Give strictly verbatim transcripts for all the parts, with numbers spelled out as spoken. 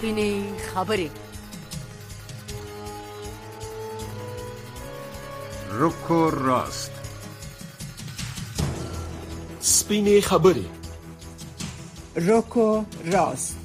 سپینې خبرې. رکو راست. سپینې خبرې. رکو راست.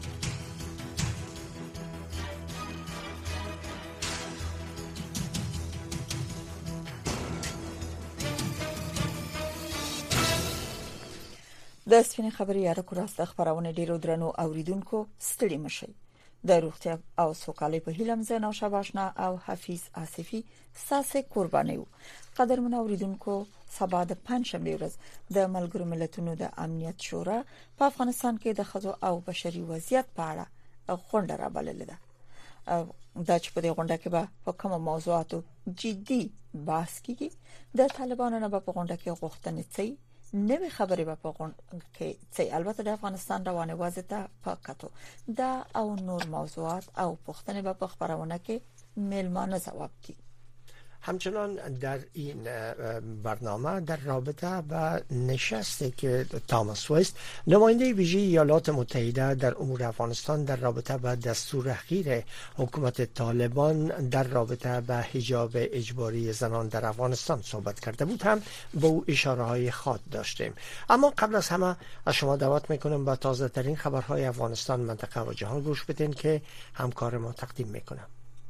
د سپینې خبرې یا رکو راست خبرونه ډیرو درنو اوریدونکو ستړي مشي. د روغتیا او سوکالۍ په هیله مزه نو شاباشنا او حفیظ آصفی ساسه قرباني وو. قدرمن اوریدونکو سبا د پنځشنبه ورځ د ملګرو ملتونو د امنیت شورا په افغانستان کې د خځو او بشري وضعیت په اړه غونډه را بللې ده. دا چې په دې غونډه کې به په کومو موضوعاتو جدي بحث کیږي. د طالبانو نه په غونډه کې غوښتنې څه نوې خبرې به په غونډه کې څه البته د افغانستان روانه وضعیت په کتو دا او نور موضوعات او پوښتنې به په خبرونه کې ملمانه ځواب دي. همچنان در این برنامه در رابطه با نشستی که تاماس وست نماینده ویژه ایالات متحده در امور افغانستان در رابطه با دستور اخیر حکومت طالبان در رابطه با حجاب اجباری زنان در افغانستان صحبت کرده بود هم با او اشاره های خاص داشتیم. اما قبل از همه از شما دعوت میکنم با تازه ترین خبرهای افغانستان، منطقه و جهان گوش بدین که همکار ما تقدیم میکنم.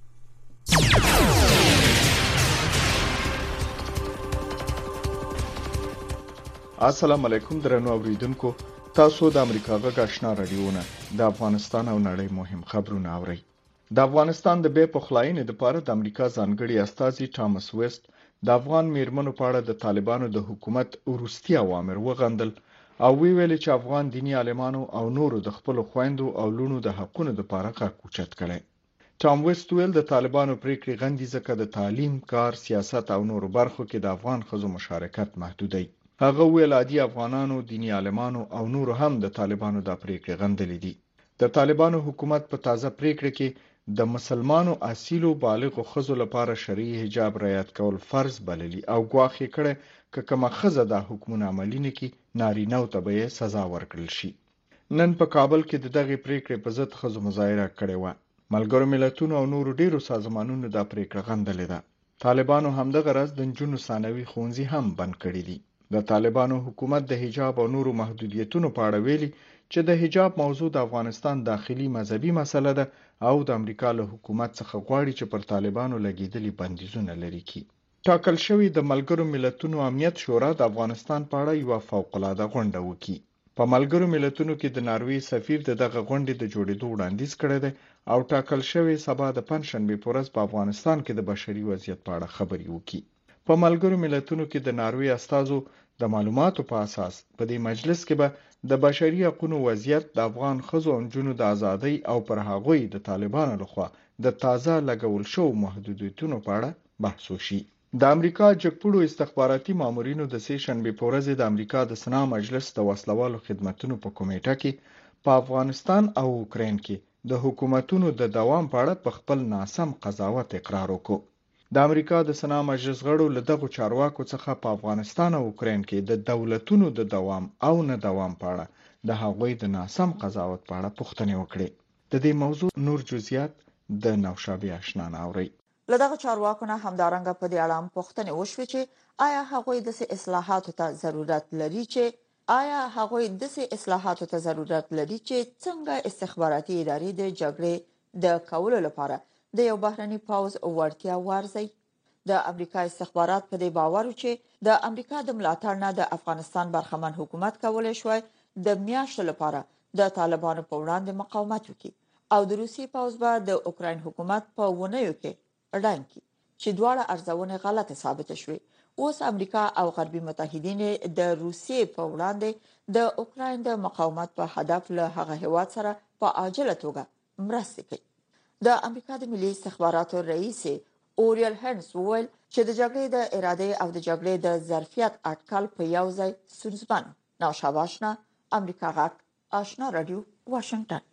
السلام علیکم درنو اوریدونکو، تاسو د امریکا غږ آشنا رادیوونه د افغانستان او نړۍ مهم خبرونه اورئ. د افغانستان د بې پخلاینې لپاره د امریکا ځانګړي استازي ټامس وست د افغان میرمنو په اړه د طالبانو د حکومت وروستي اوامر وغندل او ویل چې افغان دینی عالمانو او نورو د خپل خويندو او لونو د حقونو لپاره غږ اوچت کړي. ټام وست ویل د طالبانو پریکړې غندي ځکه د تعلیم، کار، سیاست او نورو برخو کې د افغان خزو مشارکت محدود دی. هغه ویل عادي افغانانو، دینی عالمانو او نورو هم د طالبانو د پریکړې غندلې دي. د طالبانو حکومت په تازه پریکړه کې د مسلمانو اصیلو بالغو خزو لپاره شرعي حجاب رعایت کول فرض بللی او ګواښ کړي چې کومه خزه د حکومت عملی نه کی نارینه ته به سزا ورکړل شي. نن په کابل کې د دغه پریکړې په ضد خزو مظاهره کړې و. ملګرو ملتونو او نورو ډیرو سازمانونو د پریکړه غندلې ده. طالبانو هم د غرض د جنونو ثانوي ښوونځي هم بند کړي دي. د طالبانو حکومت د حجاب او نورو محدودیتونو په اړه ویلي چې د حجاب موضوع د افغانستان داخلي مذهبي مسله ده او د امریکا له حکومت څخه غواړي چې پر طالبانو لګیدلي بندیزونه لري کړي. ټاکل شوی د ملګرو ملتونو امنیت شورا د افغانستان په اړه یو فوق العاده غونډه وکړي. په ملګرو ملتونو کې د ناروې سفیر د دغه غونډې د جوړېدو وړاندیز کړی دی او ټاکل شوی سبا د پنځشنبه په ورځ په افغانستان کې د بشري وضعیت په اړه خبري وکړي. په ملګرو ملتونو کې د ناروې استازو د معلوماتو په اساس په دې مجلس کې به د بشري حقوقو وضعیت، د افغان ښځو او نجونو د ازادۍ او پر هغوی د طالبانو لخوا د تازه لګول شوو محدودیتونو په اړه بحث وشي. د امریکا جګپوړو استخباراتي مامورینو د سې شنبه په ورځ د امریکا د سنا مجلس د وسلوالو خدماتو په کمیټه کې په افغانستان او اوکراین کې د حکومتونو د دوام په اړه په خپل ناسم قضاوت اقرار وکړ. د امریکا د سنا مجلس غړو له دغه چارواکو څخه په افغانستان او اوکراین کې د دولتونو د دوام او نه دوام په اړه د هغوی د ناسم قضاوت په اړه پوښتنې وکړې. د دې موضوع نور جزئیات د نوشابه آشنا ناوري. لدغه چارواکو نه همدارنګه په دې اړه پوښتنې وشوې چې آیا هغوی د اصلاحاتو ته ضرورت لري چې آیا هغوی د اصلاحاتو ته ضرورت لري چې څنګه استخباراتي ادارې د جګړې د کولو لپاره د یو بهرني پوځ وړتیا وارزي. د امریکا استخبارات په دې باور چې د امریکا د ملاتړ نه د افغانستان برخمن حکومت کولای شوی د میاشتو لپاره د طالبانو په وړاندې مقاومت وکړي او د روسي پوځ به د اوکراین حکومت په ونیو کې ډانکی چې دواړه ارزونه غلطه ثابته شوې. اوس امریکا او غربي متحدین د روسیې په وړاندې د اوکراین د مقاومت په هدف له هغه هیواد سره په عاجله توګه مرسته کوي. د امریکا د ملي استخباراتو رئیس اوریل هنس وویل چې د جګړې د اراده او د جګړې د ظرفیت اټکل په یو ځای سنځبان. نوشاباشنا امریکا غاک آشنا رادیو واشنگټن.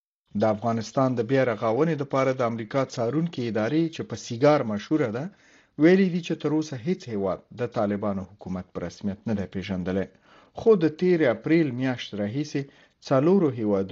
د افغانستان د بیا رغاونې لپاره د امریکا څارونکو ادارې چې په سیګار مشهوره ده ویلي دي چې تر اوسه هیڅ هیواد د طالبانو حکومت په رسمیت نه دی پیژندلی، خو د تیر اپریل میاشت راهیسې څلورو هیوادونو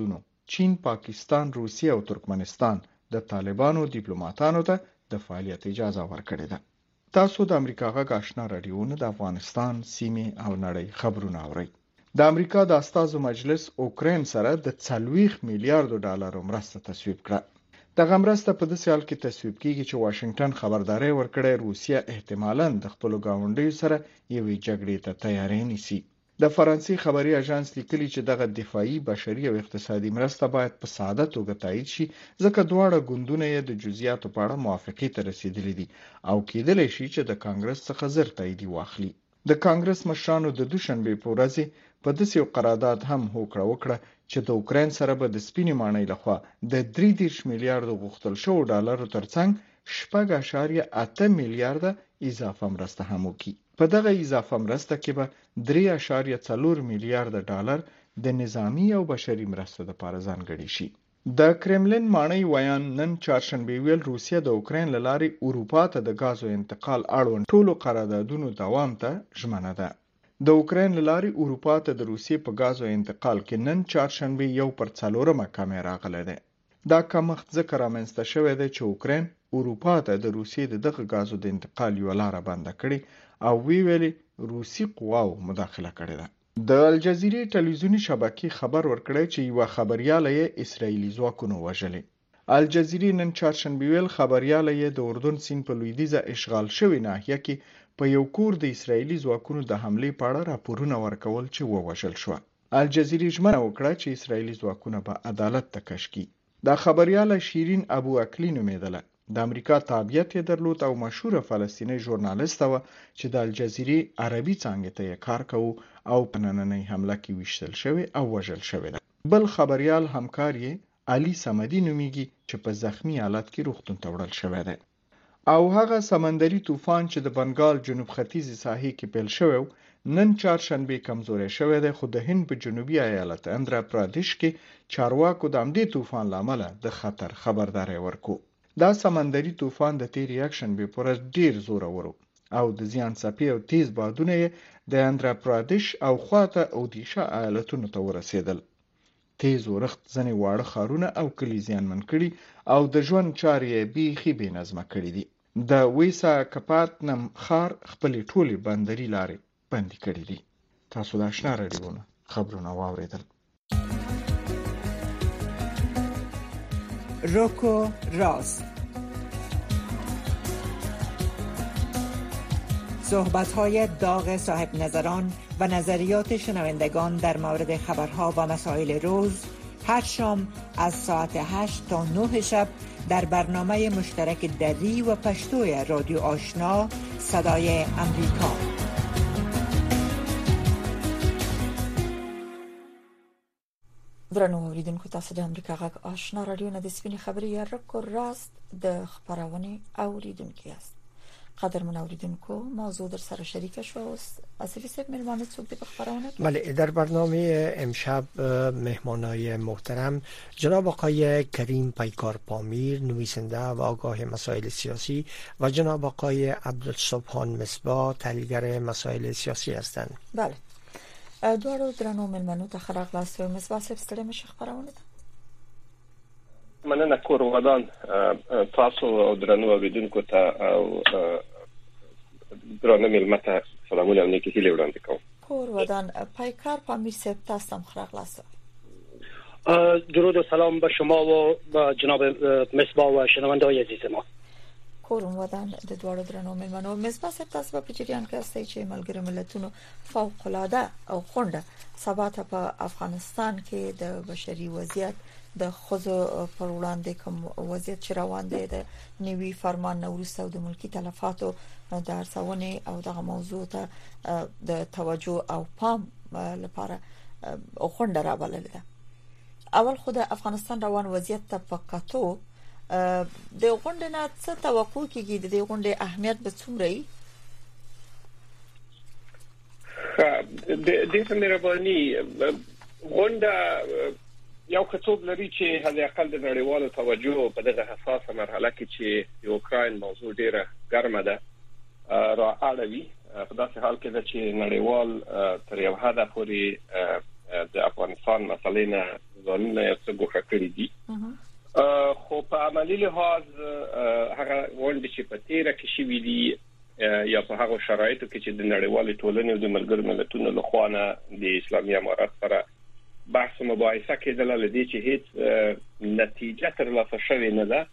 چین، پاکستان، روسیه او ترکمنستان د طالبانو ډیپلوماټانو ته د فعالیت اجازه ورکړې ده. تاسو د امریکا غږ آشنا رادیو نه د افغانستان سیمې او نړۍ خبرونه اورئ. د امریکا د استازو مجلس اوکراین سره د څلوېښت میلیارډ ډالرو مرسته تصویب کړه. دغه مرسته په داسې حال کې تصویب کیږي چې واشنگټن خبرداري ورکړې روسیه احتمالاً د خپل ګاونډیو سره یوې جګړې ته تیاری نیسي. د فرانسې خبري اژانس لیکلي چې دغه دفاعي، بشري او اقتصادي مرسته باید په ساده توګه تایید شي، ځکه دواړه ګوندونه یې د جزئیاتو په اړه موافقې ته رسیدلي دي او کېدلی شي چې د کانګرس څخه زر تایید واخلي. د کانګرس مشرانو د دوشنبه په ورځ په داسې یو قرارداد هم هوکړه وکړه چې د اوکراین سره به د سپینې ماڼۍ لخوا د درې دېرش میلیارډ غوښتل شوو ډالرو ترڅنګ شپږ اعشاریه اته میلیارډ اضافه مرسته هم وکړي. په دغه اضافه مرسته کې به درې اعشاریه څلور میلیارډ ډالر د نظامی او بشري مرستو لپاره ځانګړي شي. د کرملین ماڼۍ ویان نن چهارشنبه ویل روسیه د اوکراین له لارې اروپا ته د غازو انتقال اړوند ټولو قراردادونو دوام ته ژمنه ده. د اوکراین له لارې اروپا ته د روسیې په غازو انتقال کې نن چهارشنبه یو پر څلورمه کمه راغله ده. دا کمښت ځکه رامنځته شوی دی چې اوکراین اروپا ته د روسیې د دغه غازو د انتقال یو لار بنده کړي او وی ویلي روسي قواو مداخله کړې ده. د الجزیرې ټلویزیونی شبکې خبر ورکړی چې یو خبريال یې اسرایلی ځواکونو وژلې. الجزیرې نن چهارشنبه ویل خبريال یې د اردن سیند په لویدیځه اشغال شوی ناحیه کې په یو کور د اسرایلی ځواکونو د حمله په اړه راپورونه ورکول چې ووژل شو. الجزیرې ژمنه وکړه چې اسرایلی ځواکونه به عدالت ته کش کړي. دا خبريال شیرین ابو عقلی نومیدله. د امریکا تابعیت یې درلود او مشهور فلسطینی ژورنالیست و چې د الجزیرې عربي څانګې ته کار کوي او په نننۍ حمله کې وشتل شوی او وژل شوی ده. بل خبريال همکار یې علي سمدي نومیږي چې په زخمی حالت کې روغتون ته وړل شوی دی. او هغه سمندري طوفان چې د بنګال جنوب ختیځي ساحې کې پیل شوی نن چهارشنبه کمزوري شوی دی، خو د هند په جنوبي ایالت اندرا پردیش کې چارواکو د همدې طوفان لامل د خطر خبرداري ورکو. دا سمندري طوفان د تیر یکشنبه پر ورځ ډیر زور ورو او د زیان څپې او تیز بادونه د اندرا پردیش او خواته اودیشا ایالتونو ته ورسېدل. تیز ورخت ځنې واړه ښارونه او کلي زیانمن کړي او د ژوند چارې بیخي بې نظمه کړي دي. د ویسا کپاتنم ښار خپلې ټولې بندري لارې بندي کړي دي. تاسو د آشنا رادیو نه خبرونه واورېدل. روکو راست، صحبت‌های داغ صاحب نظران و نظریات شنوندگان در مورد خبرها و مسائل روز هر شام از ساعت هشت تا نه شب در برنامه مشترک دری و پشتوی رادیو آشنا صدای امریکا. درنو اوریدونکو، تاسو د امریکا غږ آشنا رادیو نه د سپینې خبرې یا رکو راست د خبرونه اوریدونکو یاست. قدرمن اوریدونکو، موضوع در سر شریک شو است. آصفی صاحب مهمان څوک دی په خبرونه؟ بله، در برنامه امشب مهمانای محترم جناب آقای کریم پیکار پامیر، نویسنده و آگاه مسائل سیاسی، و جناب آقای عبدالسبحان مصباح، تحلیلگر مسائل سیاسی هستند. بله، دوارو درنو ملمنو ته خلق لاس و مصباح صاحب ستړي مشه خبرونه ده. مننه کور ودان تاسو او درنو اوریدونکو ته او درنو ملمته سلامونه او نیکی هیله وړاندې کوم. کور ودان پیکار پامیر صاحب تاسو هم خلق لاس. درود و سلام به شما و به جناب مصباح و شنونده‌های عزیز ما. کورم ودان د دوړو درنو ملمنو مصباح صاحب تاسو په جریان کې استئ چې ملګری ملتونو فوق العاده او خونده ثبات په افغانستان کې د بشري وضعیت د خزو پر وړاندې کوم وضعیت چې روان دی د نیوي فرمان نوروز او د ملکی تلفاتو د ارسونه او دغه موضوع ته د توجه او پام لپاره خونده را بلل. اول خو د افغانستان روان وضعیت ته پکاتو د غونډې نه څه توقع کیږي؟ د غونډې اهمیت به څومره وي؟ د دې مهرباني غونډه یو کتاب لري چې هغه اقل د نړیوالو توجه په دغه حساسه مرحله کې چې د اوکراین موضوع ډیره ګرمه ده را اړوي. په داسې حال کې چې نړیوال تر یو حد پورې د افغانستان مسلې نه ځانونه یو څه ګوښه کړی دي. خو په عملی لحاظ هغه غونډې چې په تیره کې شوې دي یا په هغه شرایطو کې چې د نړیوالې ټولنې او د ملګرو ملتونو له خوا نه د اسلامي امارات سره بحث مباحثه کېدله، لدې چې هیڅ نتیجه ترلاسه شوې نه ده،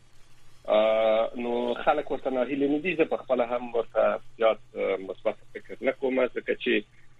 نو خلک ورته ناهیلي نه دي. زه په خپل هم ورته زیات مثبت فکر نه کوم، ځکه چې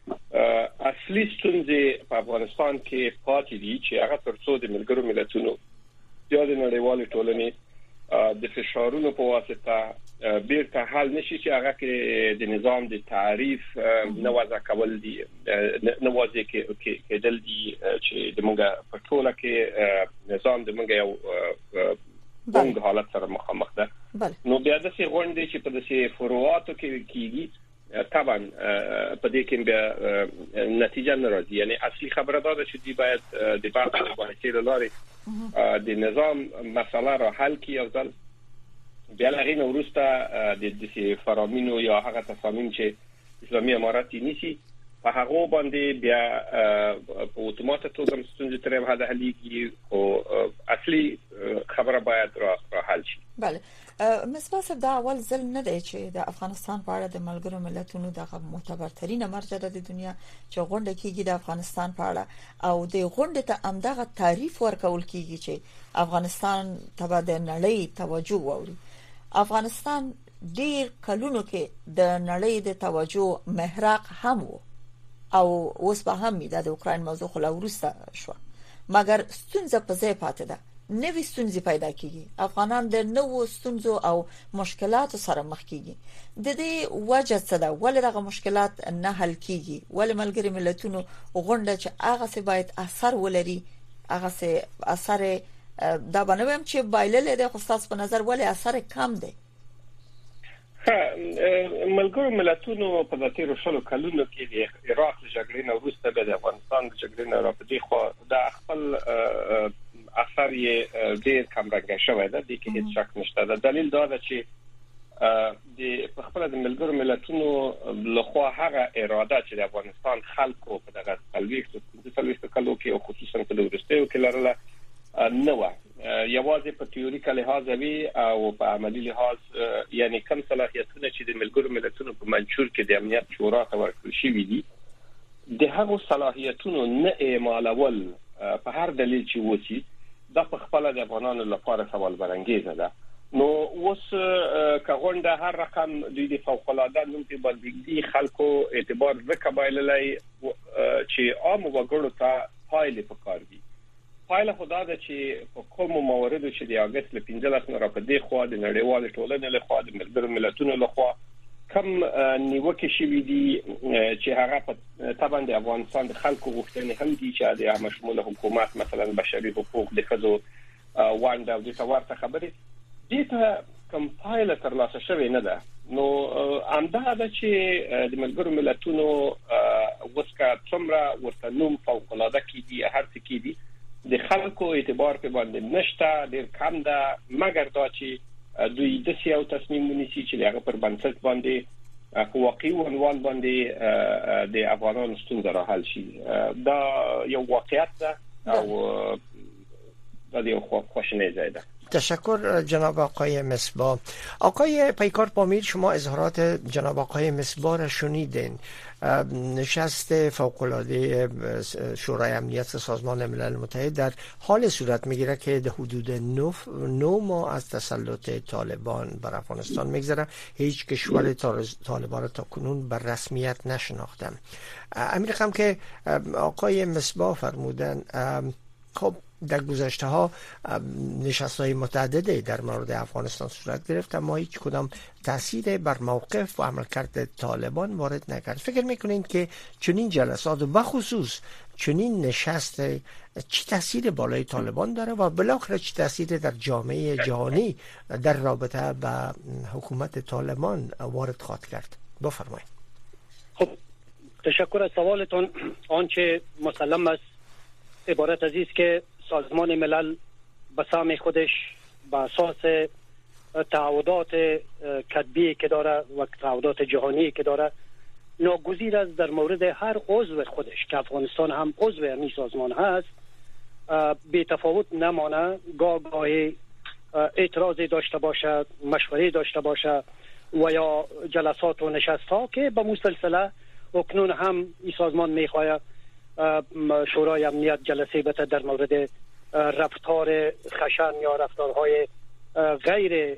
اصلي ستونزې په افغانستان کې پاتې دي چې هغه ترڅو د ملګرو ملتونو یا د نړیوالې ټولنې د فشارونو په واسطه بیرته حل نشي، چې هغه کې د نظام د تعریف نه وضع کول دي، نه واضح کېدل دي چې د موږ په ټوله کې نظام د موږ یو څنګه حالت سره مخامخ ده. نو بیا د څه غونډې چې په دې فروعاتو کې کیږي طبعا په دې کې بیا نتیجه نه راځي. یعنی اصلي خبره دا چې دی باید د بحث مباحثې لارې د نظام مسله را حل کړي او ځل بیا لغې نو وروسته د دې فرامینو یا هغه تصامیم چې اسلامي امارات نیسي په هغه باندې بیا په اتومات توګه ستونزې ترې هدا حلېږي، او اصلي خبره باید را حل شي. بله مصباح صاحب، دا اول ځل نه دی چې د افغانستان په اړه د ملګرو ملتونو دغه معتبرترینه مرجع د دنیا چې غونډه کیږي د افغانستان په اړه، او د غونډې ته همدغه تعریف ورکول کیږي چې افغانستان ته د نړۍ توجه ووري. افغانستان ډیر کلونو کې د نړۍ د توجه محراق هم وو او اوس به هم می د اوکراین موضوع خلا ورسته شو، مګر ستونزه په ځای پاتې ده، نوې ستونزې پیدا کیږي، افغانان د نوو ستونزو او مشکلاتو سره مخ کیږي. د دې وجه څه ده؟ ولې دغه مشکلات نه حل کیږي؟ ولې ملګري ملتونو غونډه چې هغه څه باید اثر ولري هغه څه اثر دا باندې هم چې بایلل د خصاص په نظر ولې اثر کم دی؟ ملګرو ملتونو په داتیرو شلو کلونو کې د عراق جګړې نه وروسته د افغانستان جګړې نه راپدې خو د خپل اثر یې ډېر کم رنګه شوی دی، د کې هیڅ شک نشته. د دلیل دا ده چې د خپل د ملګرو ملتونو لخوا هغه اراده چې د افغانستان خلکو په دغه څلوېښت کلو کې او خصوصا په وروستیو کې لرله نه و، یوازې په تیوریکه لحاظ وی او په عملی لحاظ، یعنی کم صلاحیتونه چې د ملګرو ملتونو په منشور کې د امنیت شورا ته ورکړل شوي دي، د هغو صلاحیتونو نه اعمالول په هر دلیل چې وسی دا په خپل د افغانانو لپاره سوال برانګیزه ده. نو اوس که غونډه هر رقم دوی د فوق العاده نوم په باندې خلکو اعتبار وکبایللای چې عام وګړو ته پایله پکار دي. پایله خدا ده چې په کوم مواردو چې د اگست ل پنځلس نه راپدې خو د نړیوال ټولنې له خوا د ملګرو ملتونو له خوا کم نیوکه شوې دي چې هغه په طبعا د افغانستان د خلکو غوښتنې هم دي چې د مشمول حکومت مثلا بشري حقوق د خزو وانډ او د ورته خبرې دي ته کم پایله ترلاسه شوې نه ده. نو امدا ده چې د ملګرو ملتونو وسکا څومره ورته نوم فوق العاده کې دي هر څه کې دي د خلکو اعتبار په باندې نشته، ډېر کم ده، مګر دا چې دوی د سیاو تصمیم ونیسي چې هغه پر بنسټ باندې په واقعي عنوان باندې د افغانانو ستونزه را حل شي. دا یو واقعیت ده او دا یو خوشنه ځای ده. تشکر جناب آقای مصباح. آقای پیکار پامیر، شما اظهارات جناب آقای مصباح را شنیدین. نشست فوق‌العاده شورای امنیت سازمان ملل متحد در حال صورت میگیره که در حدود نه ماه از تسلط طالبان بر افغانستان میگذره. هیچ کشور طالبان را تا کنون بر رسمیت نشناختن. امیر رقم که آقای مصباح فرمودن، خب در گذشته ها نشست های متعدده در مورد افغانستان صورت گرفت اما هیچ کدام تاثیر بر موقف و عملکرد طالبان وارد نکرد. فکر میکنین که چنین جلسات و بخصوص چنین نشست چی تاثیر بالای طالبان داره و بالاخره چی تاثیر در جامعه جهانی در رابطه با حکومت طالبان وارد خواهد کرد؟ بفرمایید. خب تشکر از سوالتون. آنچه مسلم است عبارت از است که سازمان ملل به سهم خودش به اساس تعهدات کتبی که داره و تعهدات جهانی که داره ناگزیر است در مورد هر عضو خودش که افغانستان هم عضو این سازمان هست بی تفاوت نمانه، گاه گاهی اعتراضی داشته باشه، مشوره داشته باشه و یا جلسات و نشست ها که به مسلسله اکنون هم این سازمان میخواهد شورای امنیت جلسه بته در مورد رفتار خشن یا رفتارهای غیر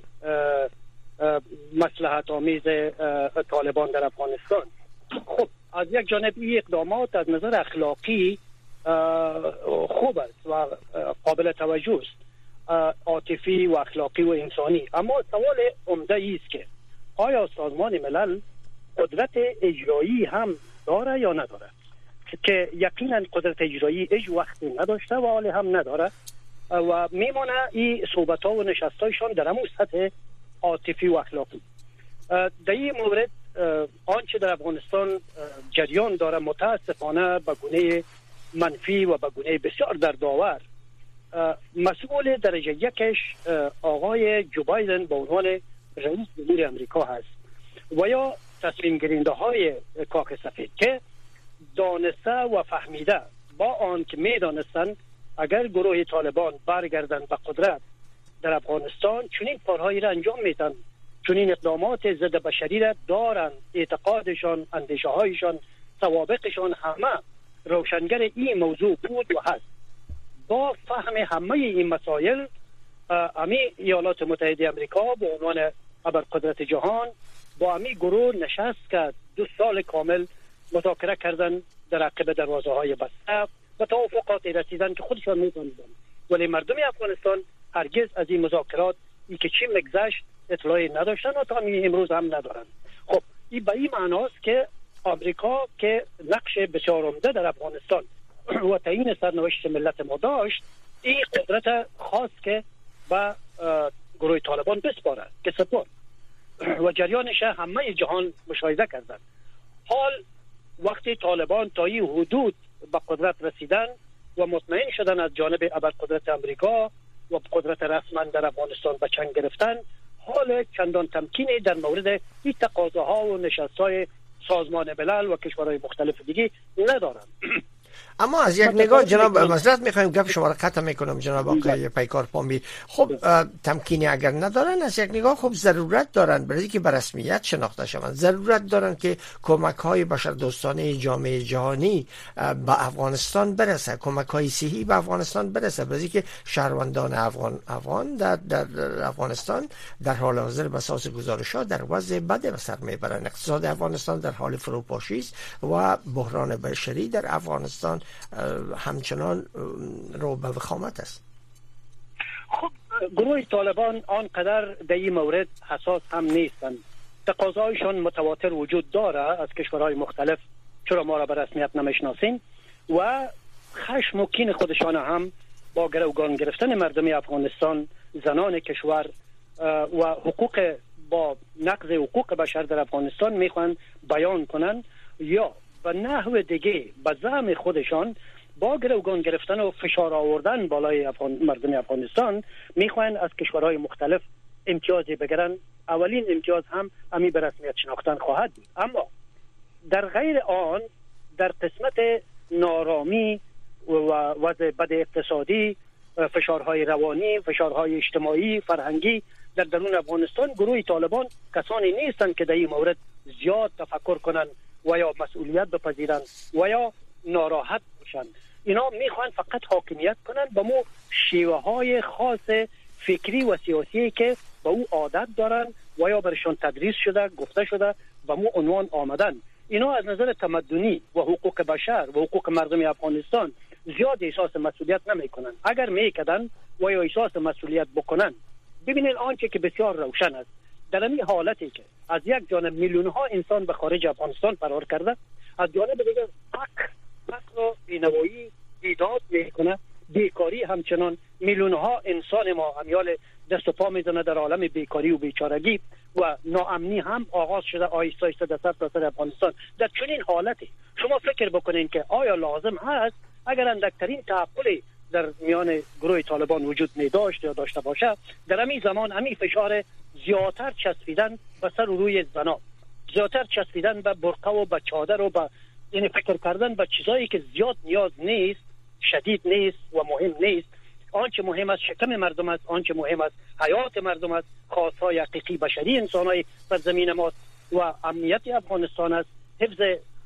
مصلحت آمیز طالبان در افغانستان. خب از یک جانب این اقدامات از نظر اخلاقی خوب است و قابل توجه است، عاطفی و اخلاقی و انسانی، اما سوال عمده است که آیا سازمان ملل قدرت اجرایی هم داره یا نداره؟ که یقینا قدرت اجرایی هیچ وقتی نداشته و حال هم نداره و میمونه این صحبت ها و نشست هایشان در همون سطح عاطفی و اخلاقی. در این مورد آنچه در افغانستان جریان داره متاسفانه به گونه منفی و به گونه بسیار دردآور، مسئول درجه یکش آقای جو بایدن به عنوان رئیس جمهور امریکا هست و یا تصمیم گیرنده های کاخ سفید که دانسته و فهمیده با آن که می دانستن اگر گروه طالبان برگردن به قدرت در افغانستان چنین کارهایی را انجام میدن، چنین اقدامات ضد بشری را دارن، اعتقادشان، اندیشه هایشان، سوابقشان همه روشنگر این موضوع بود و هست. با فهم همه این مسائل امی ایالات متحده امریکا به عنوان ابرقدرت جهان با امی گروه نشست که دو سال کامل مذاکره کردن در عقب دروازه های بسته و توافقات رسیدن که خودشان می‌دانند، ولی مردم افغانستان هرگز از این مذاکرات ای که چی مگذشت اطلاعی نداشتن و تا امروز هم ندارن. خب این به این معناست که آمریکا که نقش بسیار عمده در افغانستان و تعیین سرنوشت ملت ما داشت، این قدرت خاص که به گروه طالبان بسپاره که سپرد و جریانش همه جهان مشاهده کردند. حال وقتی طالبان تا این حدود به قدرت رسیدن و مطمئن شدن از جانب ابرقدرت امریکا و قدرت رسما در افغانستان به چنگ گرفتن، حال چندان تمکینی در مورد این تقاضاها و نشست‌های سازمان ملل و کشورهای مختلف دیگه ندارند. اما از یک نگاه جناب معذرت میخوایم گپ شما را قطع میکنم جناب آقای پیکار پامی، خب تمکینی اگر ندارن از یک نگاه خب ضرورت دارن برای که به رسمیت شناخته شوند، ضرورت دارن که کمک های بشردوستانه جامعه جهانی به افغانستان برسه، کمک های صحی به افغانستان برسه، برای که شهروندان افغان افغان در, در افغانستان در حال حاضر به اساس گزارشات در وضع بد به سر میبرن. اقتصاد افغانستان در حال فروپاشی است و بحران بشری در افغانستان همچنان رو به وخامت است. خب گروه طالبان آنقدر در این مورد حساس هم نیستند، تقاضایشان متواتر وجود داره از کشورهای مختلف، چرا ما را به رسمیت نمیشناسیم، و خشم و کین خودشان هم با گروگان گرفتن مردم افغانستان، زنان کشور و حقوق با نقض حقوق بشر در افغانستان میخوان بیان کنن یا به نحو دیگه به زعم خودشان با گروگان گرفتن و فشار آوردن بالای افغان مردم افغانستان میخوان از کشورهای مختلف امتیازی بگیرن. اولین امتیاز هم امی به رسمیت شناختن خواهد بود، اما در غیر آن در قسمت نارامی و وضع بد اقتصادی، فشارهای روانی، فشارهای اجتماعی، فرهنگی در درون افغانستان، گروه طالبان کسانی نیستند که در این مورد زیاد تفکر کنند و یا مسئولیت بپذیرند و یا ناراحت باشند. اینا میخوان فقط حاکمیت کنند به مو شیوه های خاص فکری و سیاسی که به او عادت دارن و یا برشان تدریس شده، گفته شده، به مو عنوان آمدن. اینا از نظر تمدنی و حقوق بشر و حقوق مردم افغانستان زیاد احساس مسئولیت نمیکنن. اگر میکردن و یا احساس مسئولیت بکنن، ببینید آنچه که بسیار روشن است، در این حالتی که از یک جانب میلیون ها انسان به خارج افغانستان فرار کرده، از جانب دیگر فقر فقر و بی‌نوایی ایجاد میکنه، بیکاری همچنان میلیون ها انسان ما امیال دست و پا میزنه در عالم بیکاری و بیچارگی و ناامنی هم آغاز شده آیسته آیسته در سرتاسر افغانستان. در چنین حالتی شما فکر بکنین که آیا لازم هست اگر اندکترین تعقلی در میان گروه طالبان وجود می داشت یا داشته باشه، در همین زمان همین فشار زیادتر چسبیدن به سر و روی زنا، زیادتر چسبیدن به برقه و به چادر و به یعنی فکر کردن به چیزایی که زیاد نیاز نیست شدید نیست و مهم نیست. آنچه مهم است شکم مردم است، آنچه مهم است حیات مردم است، خواستهای حقیقی بشری انسان‌های سرزمین ما و امنیت افغانستان است، حفظ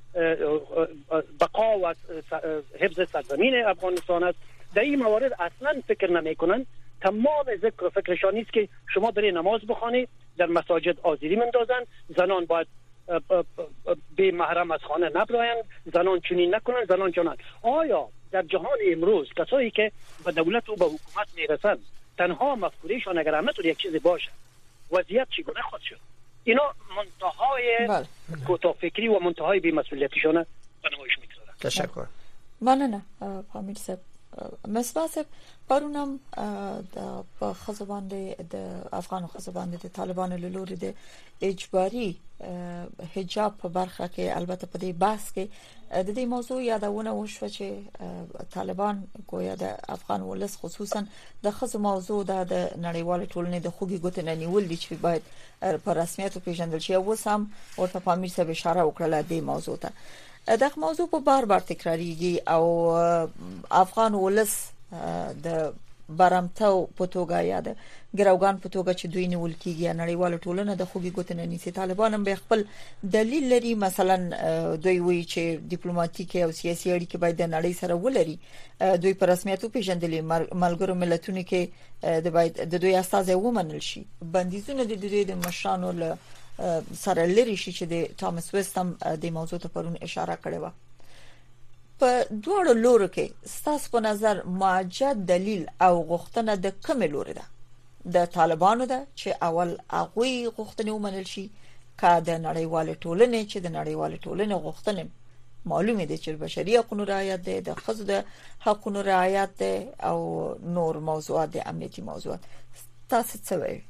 بقا و حفظ سرزمین افغانستان است. در این موارد اصلا فکر نمی‌کنند. تمام ذکر و فکرشان نیست که شما برای نماز بخوانید، در مساجد آذری مندازند، زنان باید به محرم از خانه نبرایند، زنان چنین نکنند، زنان چنان. آیا در جهان امروز کسایی که به دولت و به حکومت میرسند تنها مفکورهشان اگر همه یک چیز باشه وضعیت چگونه خواهد شد؟ اینا منتهای کوتاه فکری و منتهای بی‌مسئولیتیشان به نمایش میگذارند. تشکر. مننه پامیر صاحب. مصباح صاحب پرونم د خزبان د افغان خزبان د طالبان له لوري د اجباري حجاب په برخه کې البته په دې بحث کې د دې موضوع یادونه وشوه چې طالبان ګویا د افغان ولس خصوصا د خزو موضوع د نړیوال ټولنې د خوګي ګوتې نه نیول دي چې باید په رسمیت پیژندل شي. او سم ورته پامیر صاحب اشاره وکړه دې موضوع ته. دغه موضوع په بار بار تکراریږي او افغان ولس د برمتو په توګه یا د ګراوګان په توګه چې دوی نیول کیږي نړیواله ټولنه د خوګي ګوتنه نیسي. طالبان هم به خپل دلیل لري، مثلا دوی وایي چې ډیپلوماټیک او سیاسي اړیکې باید د نړۍ سره ولري، دوی په رسمیت پیژندلې ملګرو ملتونو کې د باید د دوی استازي ومنل شي، بندیزونه د دوی د مشرانو له سره لري شي چې د تامس ویست هم د موضوع ته پرون اشاره کړې و. په دوړو لورو کې ستاسو په نظر موجه دلیل او غوښتنه د کوم لوري ده؟ د طالبانو ده چې اول هغه غوښتنه ومنل شي، کا د نړیوال ټولنې چې د نړیوال ټولنې غوښتنه معلومه ده چې بشري حقوقو رعایت ده، د خزو د حقوقو رعایت ده او نور موضوعات د امنیتي موضوعات. تاسو څه وایي؟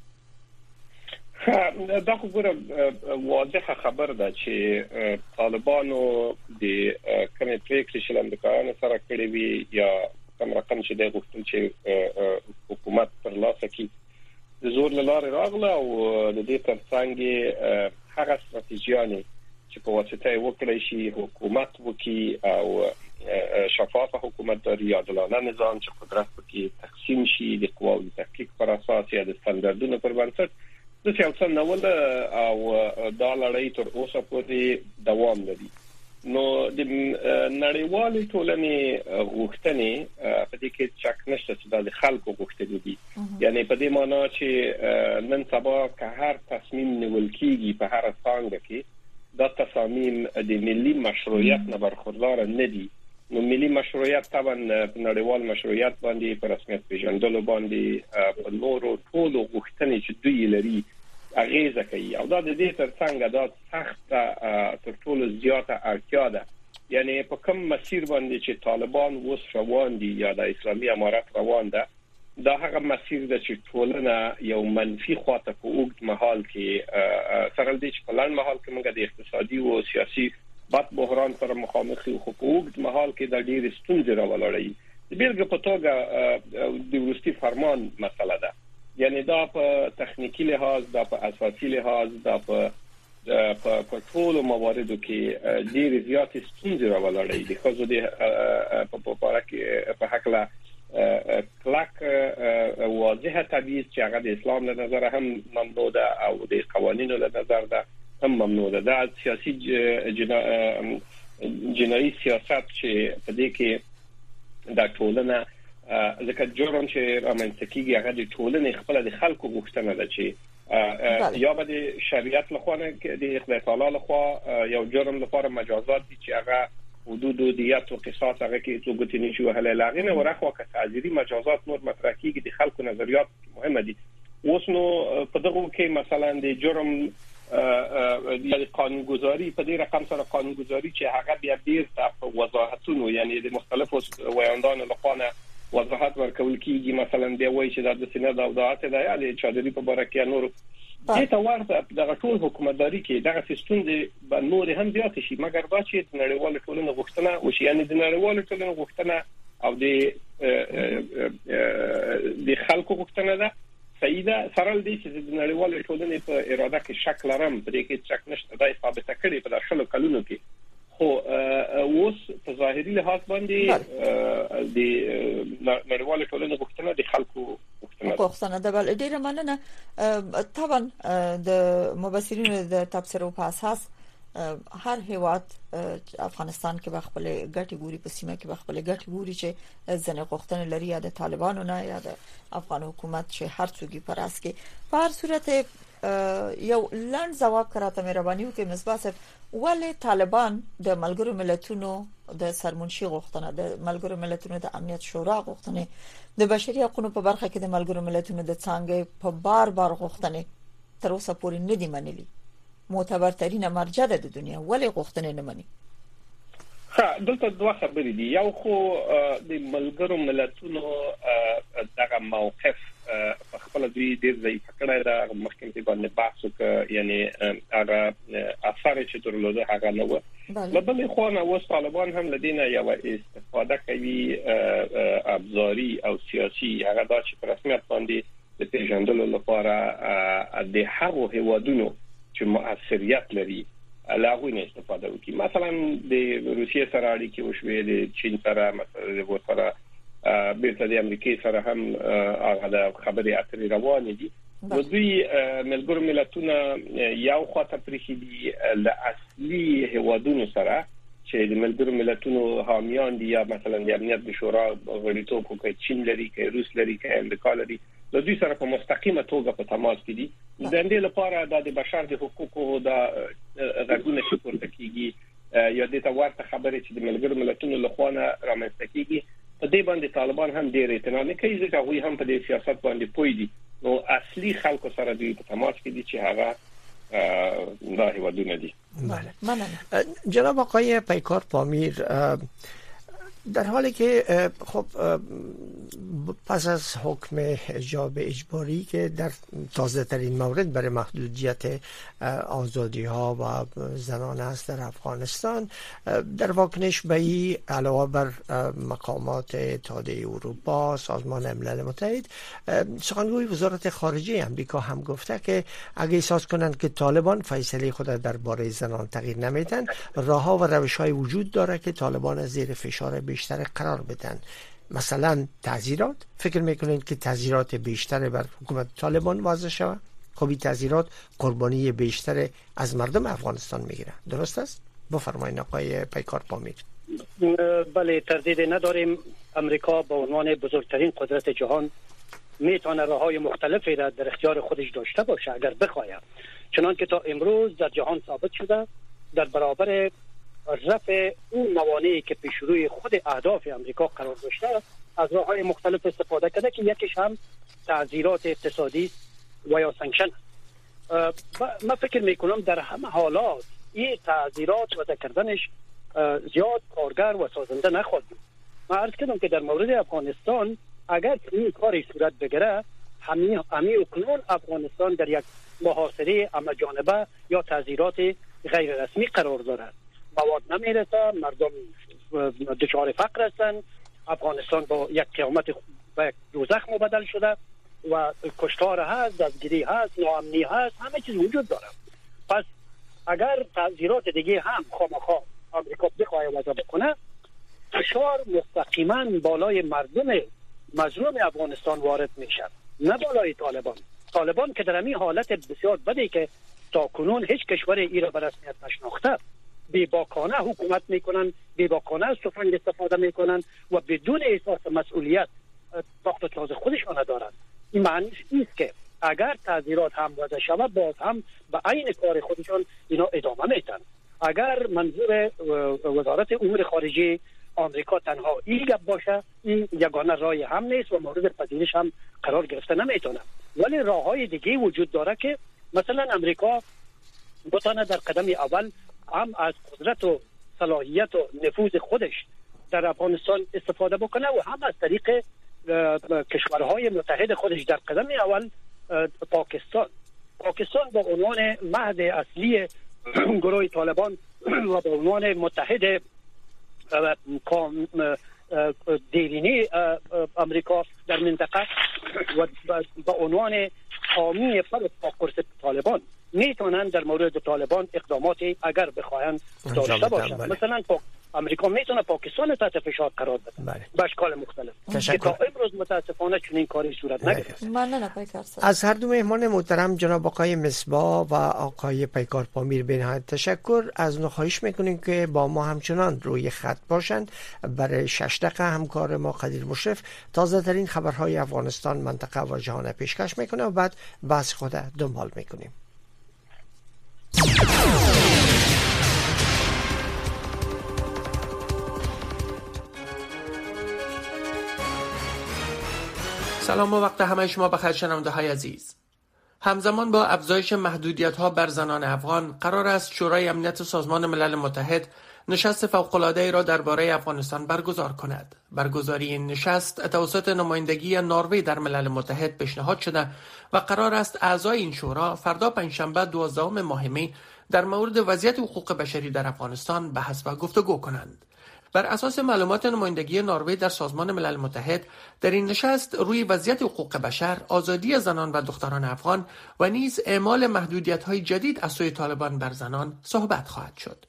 دا خو ګوره واضحه خبر ده چې طالبانو د کومې پریکړې چې امریکایانو سره کړې وي یا کوم رقم چې د غوښتل چې حکومت پر لاسه کې د زور لاره راغله او د دې ترڅنګ هغه ستراتیژیانه چې په واسطه وکړي شي حکومت وکي او شفاف حکومت داری عادلانه نظام چې قدرت پکې تقسیم شي د قواوو تحقیق پر اساس یا د ستاندردونو پر بنسټ د سیاست نول او دا لړۍ تر اوسه پورې دوام لري. نو د نړیوال ټولنې غوښتنې په دې کې شک نشته چې د خلکو غوښتنې دي، یعنی په دې معنی چې نن سبا که هر تصمیم نیول کیږي په هر څنګه کې دا تصامیم د ملي مشروعیت نه برخوردار نه دي. نو ملي مشروعیت طبعا نړیوال مشروعیت باندې په رسمیت پیژندلو باندې په نورو ټولو غوښتنې چې دوی لري اغیزه کوي او دا د دې ترڅنګ دا سخت تر ټولو زیاته اړتیا ده. یعنی په کوم مسیر باندې چې طالبان وس روان دي یا د اسلامي امارت روان ده، دا هغه مسیر ده چې ټولنه یو منفي خواته په اوږد مهال کې سره دي چې په لنډ مهال کې موږ د اقتصادي او سیاسي بد بحران سره مخامخ یو، خو په اوږد مهال کې د ډېر ستونزې راولړي. د بیلګې په توګه د ورستي فرمان مسله ده، یعنی دا په تخنیکی لحاظ، دا په اساسي لحاظ، دا په په ټولو مواردو کې ډېر زیات ستونزې راولړي. د خو د په پاره کې په حقله کلک واضحه تبعیض چې هغه د اسلام له نظر هم ممنوع ده او د قوانینو له نظر ده هم ممنوع ده. دا سیاسي جنایي سیاست چې په دې کې د ټولنه ځکه جرم چې رامنځته کیږي هغه د ټولنې خپل د خلکو غوښتنه ده چې یا به د شریعت لخوا نه د خدای تعالی لخوا یو جرم لپاره مجازات دي چې هغه حدود و دیت و قصاص هغه کې څو ګوتې نشي وهلای لاغې نه ورخوا که تعزیري مجازات نور مطرح کیږي د خلکو نظریات مهمه دي. اوس نو په دغه کې مثلا د جرم د قانونګذاری په دې رقم سره قانونګذاری چې هغه بیا ډیر په وضاحتونو یعنی د مختلفو ویاندانو لخوا وضاحت ورکول کیږي. مثلا دی وایي چې د سینې د اوضاعات د یا چادري په برکه نور دې ته ورته د ټول حکومتداري کې دغه سیستم د نور هم زیات شي، مګر دا چې نړیوال ټولنه غوښتنه او شي یعنی د نړیوال ټولنه غوښتنه او د د خلکو غوښتنه ده سیده سره دي چې د نړیوال ټولنې په اراده کې شک لرم، په دې کې شک نشته، دا ثابت کړي په داخلو کلونو کې. خو اوس په ظاهري لحاظ باندې د نړیوال ټولنې غوښتنه د خلکو غوښتنه غوښتنه ده. بل ډیره مننه. طبعا د مبصرینو د تبصرو په اساس هر هیواد افغانستان کې خپل ګټي ګوري، په سیمه کې خپل ګټي ګوري چې ځنه غوښتنه لري یا د طالبانو نه یا د افغان حکومت چې هر څوګي پر اس کې په هر صورت یو لند جواب کراته مهرباني وکړئ مصباح صاحب، ولې طالبان د ملګرو ملتونو د سرمنشي غوښتنه، د ملګرو ملتونو د امنیت شورا غوښتنه، د بشري حقوقو په برخه کې د ملګرو ملتونو د څنګه په بار بار غوښتنه تر اوسه پورې نه دی منلي؟ معتبر ترين مرجع د دنیا ولې غوښتنه نه مني؟ ها دلته دوه خبرې دي. یو خو د ملګرو ملتونو دغه موقف په خپل دوی ډیر ځای پکړای دا مخکې باندې بحث وکړ، یعنی هغه اثر چې درلوده هغه نه و. بل خو نه و طالبان هم لدينا یو استفاده کوي ابزاری او سیاسي هغه د چې په رسمیت باندې د پیژندلو لپاره د هغو هیوادونو چې مؤثریت لري علاوه نه استفاده وکړي. مثلا د روسیې سره اړیکې وشوي، د چین سره مثلا د ورسره بیرته د امریکای سره هم هغه خبرې اترې روانې دي. نو دوی ملګرو ملتونه یو خاطر پرې دي له اصلي هیوادونو سره چې د ملګرو ملتونو حامیان دي، یا مثلا د امنیت د شورا غړیتوب کوي چین لري، کې روس لري، کې امریکا لري، د دوی سره په مستقیمه توګه په تماس کې دي. د دې لپاره د بشر د حقوقو د غږونه چې پورته کیږي یا د تورته خبرې چې د ملګرو ملتونو لخوا رامنځته کیږي، په دې باندې طالبان هم ډېر اعتنا نه کوي، ځکه هغوی هم په دې سیاست باندې پوي دي. نو اصلي خلکو سره دوی په تماس کې دي چې هغه دا هیوادونه دي. بله جناب آقای پیکار پامیر، در حالی که خب پس از حکم حجاب اجباری که در تازه ترین مورد برای محدودیت آزادی ها و زنان است در افغانستان، در واکنش به این علاوه بر مقامات اتحادیه اروپا، سازمان ملل متحد، سخنگوی وزارت خارجه امریکا هم گفته که اگه احساس کنند که طالبان فیصله خود درباره زنان تغییر نمیدن، راهها و روش‌های وجود داره که طالبان زیر فشار بیشتر قرار بدن. مثلا تعزیرات، فکر میکنید که تعزیرات بیشتر بر حکومت طالبان واضح شود؟ خب این تعزیرات قربانی بیشتر از مردم افغانستان میگیره، درست است؟ بفرمایید آقای پیکار پامیر. بله تردید نداریم، امریکا به عنوان بزرگترین قدرت جهان میتونه راههای مختلفی را در اختیار خودش داشته باشه اگر بخواهد، چنانکه تا امروز در جهان ثابت شده در برابر رفع اون موانعی که پیش روی خود اهداف امریکا قرار داشته از راههای مختلف استفاده کرده که یکیش هم تعزیرات اقتصادی و یا سانکشن. من فکر میکنم در همه حالات این تعزیرات وضع کردنش زیاد کارگر و سازنده نخواهد بود. من عرض کردم که در مورد افغانستان اگر این کاری صورت بگیره، همین همین کنون افغانستان در یک محاصره اما جانبه یا تعزیرات غیر رسمی قرار دارد. مواد نمیرسه، مردم دچار فقر هستن، افغانستان با یک قیامت با یک دوزخ مبدل شده و کشتار هست، دزگیری هست، ناامنی هست، همه چیز وجود داره. پس اگر تعزیرات دیگه هم خامخا امریکا بخواه وضع بکنه، فشار مستقیما بالای مردم مظلوم افغانستان وارد میشه، نه بالای طالبان. طالبان که در همین حالت بسیار بدی که تا کنون هیچ کشور ایران به رسمیت نشناخته، بیباکانه حکومت میکنن، بیباکانه از تفنگ استفاده میکنن و بدون احساس مسئولیت تخت و تاز خودشان دارند. این معنیش نیست که اگر تعزیرات هم وضع شود باز هم به عین کار خودشان اینا ادامه میتن. اگر منظور وزارت امور خارجه آمریکا تنها این گپ باشه، این یگانه راه هم نیست و مورد پذیرش هم قرار گرفته نمیتونه. ولی راههای دیگه وجود داره که مثلا امریکا بتونه در قدم اول هم از قدرت و صلاحیت و نفوذ خودش در افغانستان استفاده بکنه و هم از طریق کشورهای متحد خودش. در قدم اول پاکستان پاکستان با عنوان مهد اصلی گروه طالبان و به عنوان متحد دیرینی امریکا در منطقه و به عنوان حامی فرد پاکرس طالبان میتونن در مورد طالبان اقداماتی اگر بخواهند داشته باشند. مثلا امریکا میتونه پاکستان رو تحت فشار قرار بده بله. به اشکال مختلف که تا امروز متاسفانه چنین کاری صورت نگرفته. ممنون پیکار صاحب. از هر دو مهمان محترم جناب آقای مصباح و آقای پیکار پامیر به نهایت تشکر. از اونها خواهش میکنیم که با ما همچنان روی خط باشند برای شش دقیقه همکار ما قدیر مشرف تازه ترین خبرهای افغانستان، منطقه و جهان پیشکش میکنه و بعد بحث خود دنبال میکنیم. سلام و وقت همه شما بخیر شنونده های عزیز. همزمان با افزایش محدودیت ها بر زنان افغان، قرار است شورای امنیت سازمان ملل متحد نشست فوق‌العاده را درباره افغانستان برگزار کند. برگزاری این نشست توسط نمایندگی نروژ در ملل متحد پیشنهاد شده و قرار است اعضای این شورا فردا پنجشنبه دوازدهم ماه می در مورد وضعیت حقوق بشری در افغانستان بحث و گفتگو کنند. بر اساس معلومات نمایندگی نروژ در سازمان ملل متحد، در این نشست روی وضعیت حقوق بشر، آزادی زنان و دختران افغان و نیز اعمال محدودیت‌های جدید از سوی طالبان بر زنان صحبت خواهد شد.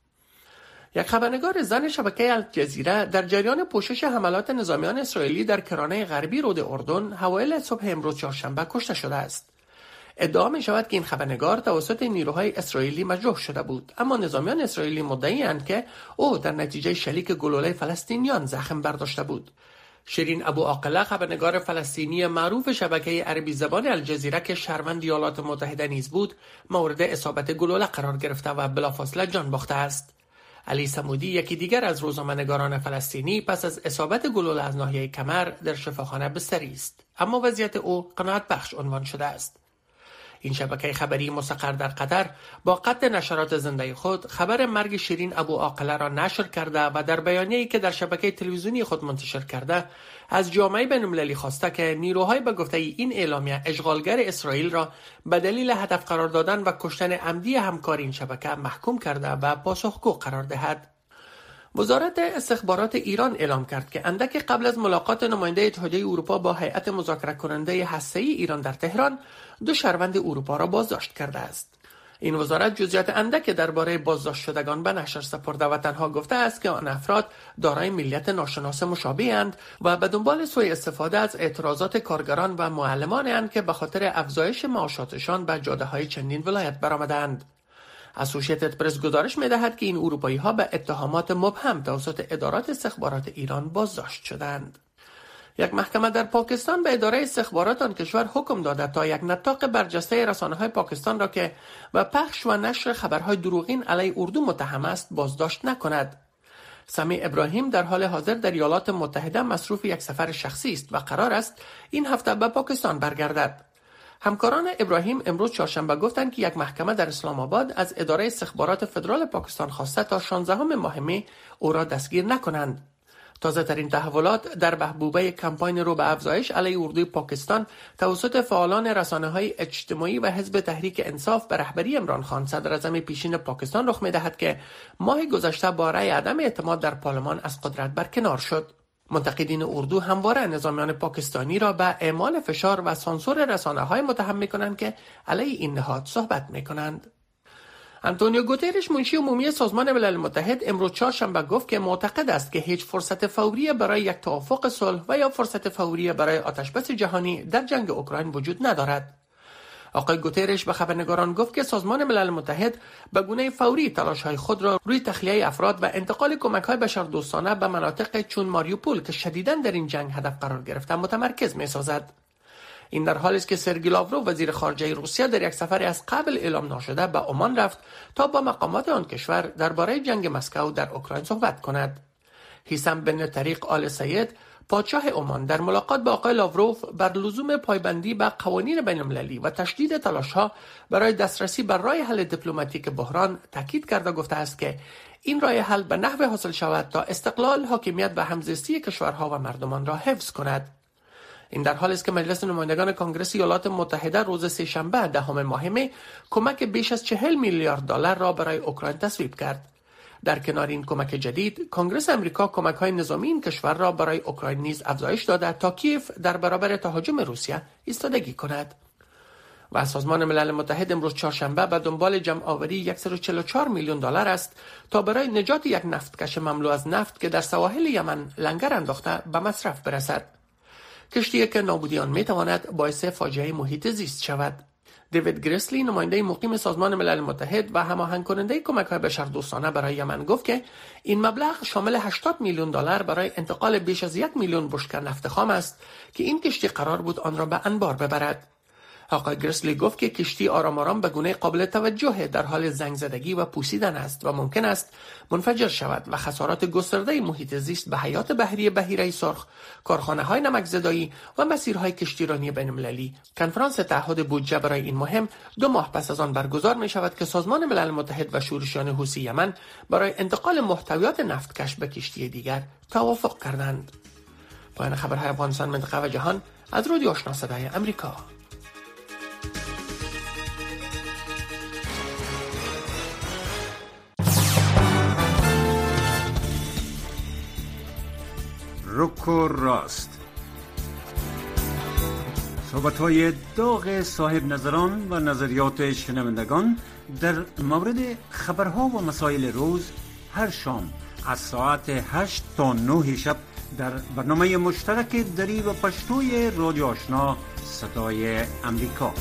یک خبرنگار زن شبکه الجزیره در جریان پوشش حملات نظامیان اسرائیلی در کرانه غربی رود اردن حوایل صبح امروز چهارشنبه کشته شده است. ادعا می شود که این خبرنگار توسط نیروهای اسرائیلی مجروح شده بود، اما نظامیان اسرائیلی مدعی‌اند که او در نتیجه شلیک گلوله فلسطینیان زخم برداشته بود. شیرین ابو عاقله، خبرنگار فلسطینی معروف شبکه عربی زبان الجزیره که شهروند ایالات متحده نیز بود، مورد اصابت گلوله قرار گرفته و بلافاصله جان باخته است. علی صمودی، یکی دیگر از روزنامه‌نگاران فلسطینی، پس از اصابت گلوله از ناحیه کمر در شفاخانه بستری است، اما وضعیت او قناعت بخش عنوان شده است. این شبکه خبری مستقر در قطر با قطع نشرات زنده خود خبر مرگ شیرین ابو عاقله را نشر کرده و در بیانیه‌ای که در شبکه تلویزیونی خود منتشر کرده از جامعه بین‌المللی خواسته که نیروهای به گفته این اعلامیه اشغالگر اسرائیل را به دلیل هدف قرار دادن و کشتن عمدی همکار این شبکه محکوم کرده و پاسخگو قرار دهد. وزارت استخبارات ایران اعلام کرد که اندک قبل از ملاقات نماینده اتحادیه اروپا با هیئت مذاکره کننده هسته‌ای ایران در تهران، دو شهروند اروپا را بازداشت کرده است. این وزارت جزئیات اندک درباره بازداشت شدگان به نشر سپرده و تنها گفته است که آن افراد دارای ملیت ناشناس مشابه‌اند و به دنبال سوء استفاده از اعتراضات کارگران و معلمانند که به خاطر افزایش معاشاتشان به جاده‌های چندین ولایت برآمدند. اسوشییتد پرس گزارش می‌دهد که این اروپایی‌ها به اتهامات مبهم توسط ادارات استخبارات ایران بازداشت شدند. یک محکمه در پاکستان به اداره استخبارات آن کشور حکم داده تا یک نطاق برجسته رسانه‌های پاکستان را که به پخش و نشر خبرهای دروغین علیه اردو متهم است بازداشت نکند. سمیع ابراهیم در حال حاضر در ایالات متحده مصروف یک سفر شخصی است و قرار است این هفته به پاکستان برگردد. همکاران ابراهیم امروز چهارشنبه گفتند که یک محکمه در اسلام آباد از اداره استخبارات فدرال پاکستان خواسته تا شانزدهم ماه می او را دستگیر نکنند. تازه ترین تحولات در بهبوبه کمپاین رو به افزایش علیه اردوی پاکستان توسط فعالان رسانه‌های اجتماعی و حزب تحریک انصاف به رهبری عمران خان صدراعظم پیشین پاکستان رخ می‌دهد که ماه گذشته با رأی عدم اعتماد در پارلمان از قدرت برکنار شد. منتقدین اردو همواره نظامیان پاکستانی را به اعمال فشار و سانسور رسانه‌های متهم می‌کنند که علیه این نهاد صحبت می‌کنند. آنتونیو گوترش، منشی عمومی سازمان ملل متحد، امروز چهارشنبه گفت که معتقد است که هیچ فرصت فوری برای یک توافق صلح و یا فرصت فوری برای آتشبس جهانی در جنگ اوکراین وجود ندارد. آقای گوترش به خبرنگاران گفت که سازمان ملل متحد به گونه فوری تلاش‌های خود را روی تخلیه افراد و انتقال کمک‌های بشردوستانه به مناطق چون ماریوپول که شدیداً در این جنگ هدف قرار گرفته متمرکز می‌سازد. این در حالی است که سرگئی لاوروف، وزیر خارجه روسیه، در یک سفر از قبل اعلام نشده به عمان رفت تا با مقامات آن کشور درباره جنگ مسکو در اوکراین صحبت کند. حسام بن طریق آل سید، پادشاه عمان، در ملاقات با آقای لاوروف بر لزوم پایبندی به قوانین بین‌المللی و تشدید تلاش‌ها برای دسترسی به راه حل دیپلماتیک بحران تاکید کرده گفته است که این راه حل به نحو حاصل شود تا استقلال، حاکمیت و همزیستی کشورها و مردمان را حفظ کند. این در حالی است که مجلس نمایندگان کنگره ایالات متحده روز سه‌شنبه دهم ماه می کمک بیش از چهل میلیارد دلار را برای اوکراین تصویب کرد. در کنار این کمک جدید، کنگره امریکا کمک‌های نظامی این کشور را برای اوکراین نیز افزایش داده تا کیف در برابر تهاجم روسیه ایستادگی کند. و سازمان ملل متحد امروز چهارشنبه به دنبال جمع آوری صد و چهل و چهار میلیون دلار است تا برای نجات یک نفتکش مملو از نفت که در سواحل یمن لنگر انداخته به مصرف برسد. کشتی که نابودی آن میتواند باعث فاجعه محیط زیست شود. دیوید گریسلی نماینده مقیم سازمان ملل متحد و هماهنگ کننده کمک‌های بشردوستانه برای یمن گفت که این مبلغ شامل هشتاد میلیون دلار برای انتقال بیش از یک میلیون بشکه نفت خام است که این کشتی قرار بود آن را به انبار ببرد. آقای گریسلی گفت که کشتی آرام آرام به گونه قابل توجه در حال زنگ زدگی و پوسیدن است و ممکن است منفجر شود و خسارات گسترده محیط زیست به حیات بحری بحیره سرخ، کارخانه‌های نمک‌زدایی و مسیرهای کشتیرانی بین‌المللی. کنفرانس تعهد بودجه برای این مهم دو ماه پس از آن برگزار می شود که سازمان ملل متحد و شورشیان حوثی یمن برای انتقال محتویات نفتکش به کشتی دیگر توافق کردند. پایان خبرهای افغانستان، منطقه و جهان از رادیو آشنا صدای آمریکا. رک و راست، صحبت‌های داغ صاحب نظران و نظریات شنوندگان در مورد خبرها و مسائل روز هر شام از ساعت هشت تا نه شب در برنامه مشترک دری و پشتوی رادیو آشنا صدای امریکا.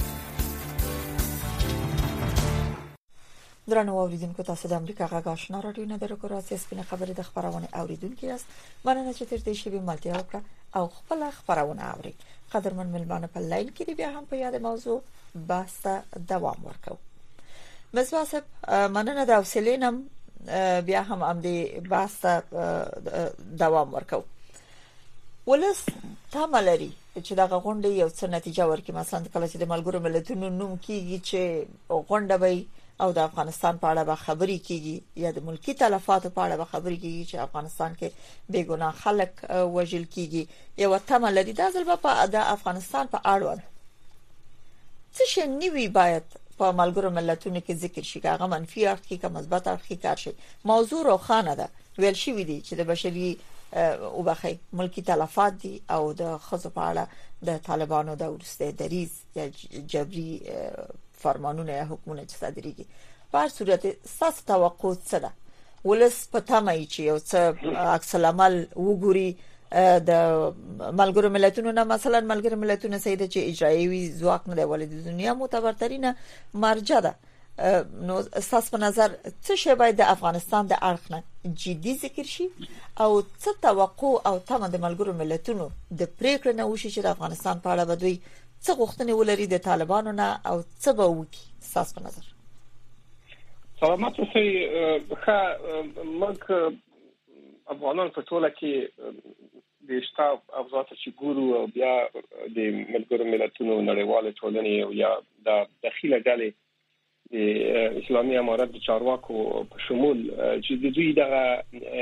درنو اوریدونکو، تاسو د امریکا غږ آشنا رادیو نه درکو راځي سپینه خبرې د خبرونه اوریدونکو یاست. مننه چې تر دې شی به ملتیا وکړه او خپل خبرونه اوري. قدرمن ملمانه په لاین کې بیا هم په یاد موضوع بحث دوام ورکو. مزواسب مننه د اوسلینم بیا هم ام دې بحث دوام ورکو. ولس تملري چې دا غونډه یو څه نتیجه ورکړي. مثلا کله چې د ملګرو ملتونو نوم کیږي چې غونډه وي او د افغانستان په اړه به خبرې کیږي یا د ملکی تلفاتو په اړه به خبرې کیږي چې افغانستان کې بے ګناه خلک وژل کیږي، یو تمه لري د ځل په د افغانستان په اړه څه شي نیوي باید په ملګرو ملتونو کې ذکر شي، هغه منفي اړخ کې که مثبت اړخ کې کار شي. موضوع روښانه ده، ویل شي دي چې د بشري او بخې ملکی تلفات دي او د خزو په اړه د طالبانو د ورسته دریز یا جبري فرمانونه یا حکومت چې صادرېږي. په هر صورت ساس توقع څه ده؟ ولس په تمه چې یو څه عکس العمل وګوري د ملګرو ملتونو نه. مثلا ملګرو ملتونو سیده چې اجرایي ځواک نه دی ولې د دنیا معتبرترینه مرجع ده. نو اساس په نظر څه شی باید د افغانستان د اړخ نه جدي ذکر شي او څه توقع او تمه د ملګرو ملتونو د پریکړې نه وشي چې د افغانستان په اړه بدوي څه غوښتنې ولري د طالبانو نه او څه به وکړي اساس په نظر. سلامات اوسئ. ښه، موږ افغانان په ټوله کې د شتاب افزات چې ګورو او بیا د ملګرو ملتونو نړیوال ټولنې او یا د داخلي ډلې د اسلامي امارت د چارواکو په شمول چې د دوی دغه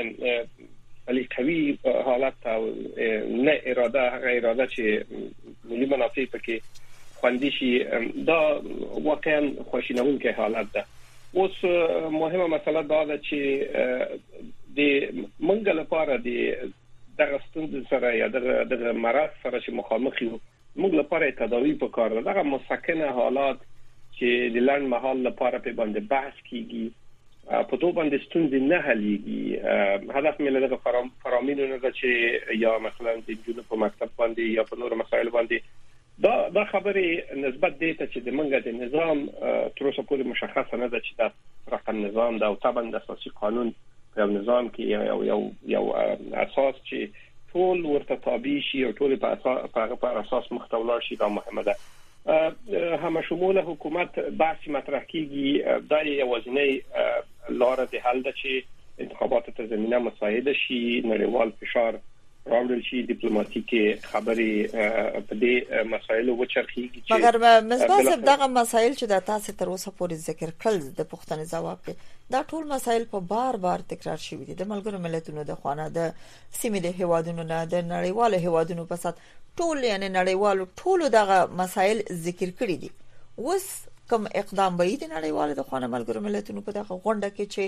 علی قوي حالت او نه اراده هغه اراده چې ملي منافع پکې خوندي شي دا واقعا خوشینونکې حالت ده. اوس مهمه مسله دا ده چې د منګل لپاره د دغه ستونزې سره یا دغه دغه مرض سره چې مخامخ یو موږ لپاره تداوی پکار ده. دغه مسکنه حالات چې د لنډ مهال لپاره په باندې بحث کیږي په تو باندې ستونزې نه حلېږي. هدف مې له فرامینو نه ده چې یا مثلا د جنوب په مکتب باندې یا په نور مسایل باندې دا دا خبرې نسبت دی ته چې د منګه د نظام تر اوسه پورې مشخصه نه ده چې دا رقم نظام دا او طبعا د اساسي قانون په نظام کې یو یو یو اساس چې ټول ورته تابع شي او ټول په اساس په اساس مختلف شي دا مهمه ده. همه شمول حکومت بحث مطرح کیږي دا یوازینی لار د حل ده چې انتخابات ته زمینه مساعده شي، نړیوال فشار راوړل شي، دیپلوماټیکي خبرې په دې مسایلو وچرخیږي. مګر مزباسب دغه مسایل چې د تاسو تر اوسه پورې ذکر کړل د پښتنې جواب کې دا ټول مسایل په بار بار تکرار شوي دي د ملګرو ملتونو د خوانه د سیمې د هیوادونو نه د نړیوالو هیوادونو په سات ټول یعنی نړیوالو ټول دغه مسایل ذکر کړی دي. اوس کوم اقدام به د نړیوالو د خوانه ملګرو ملتونو په دغه غونډه کې چې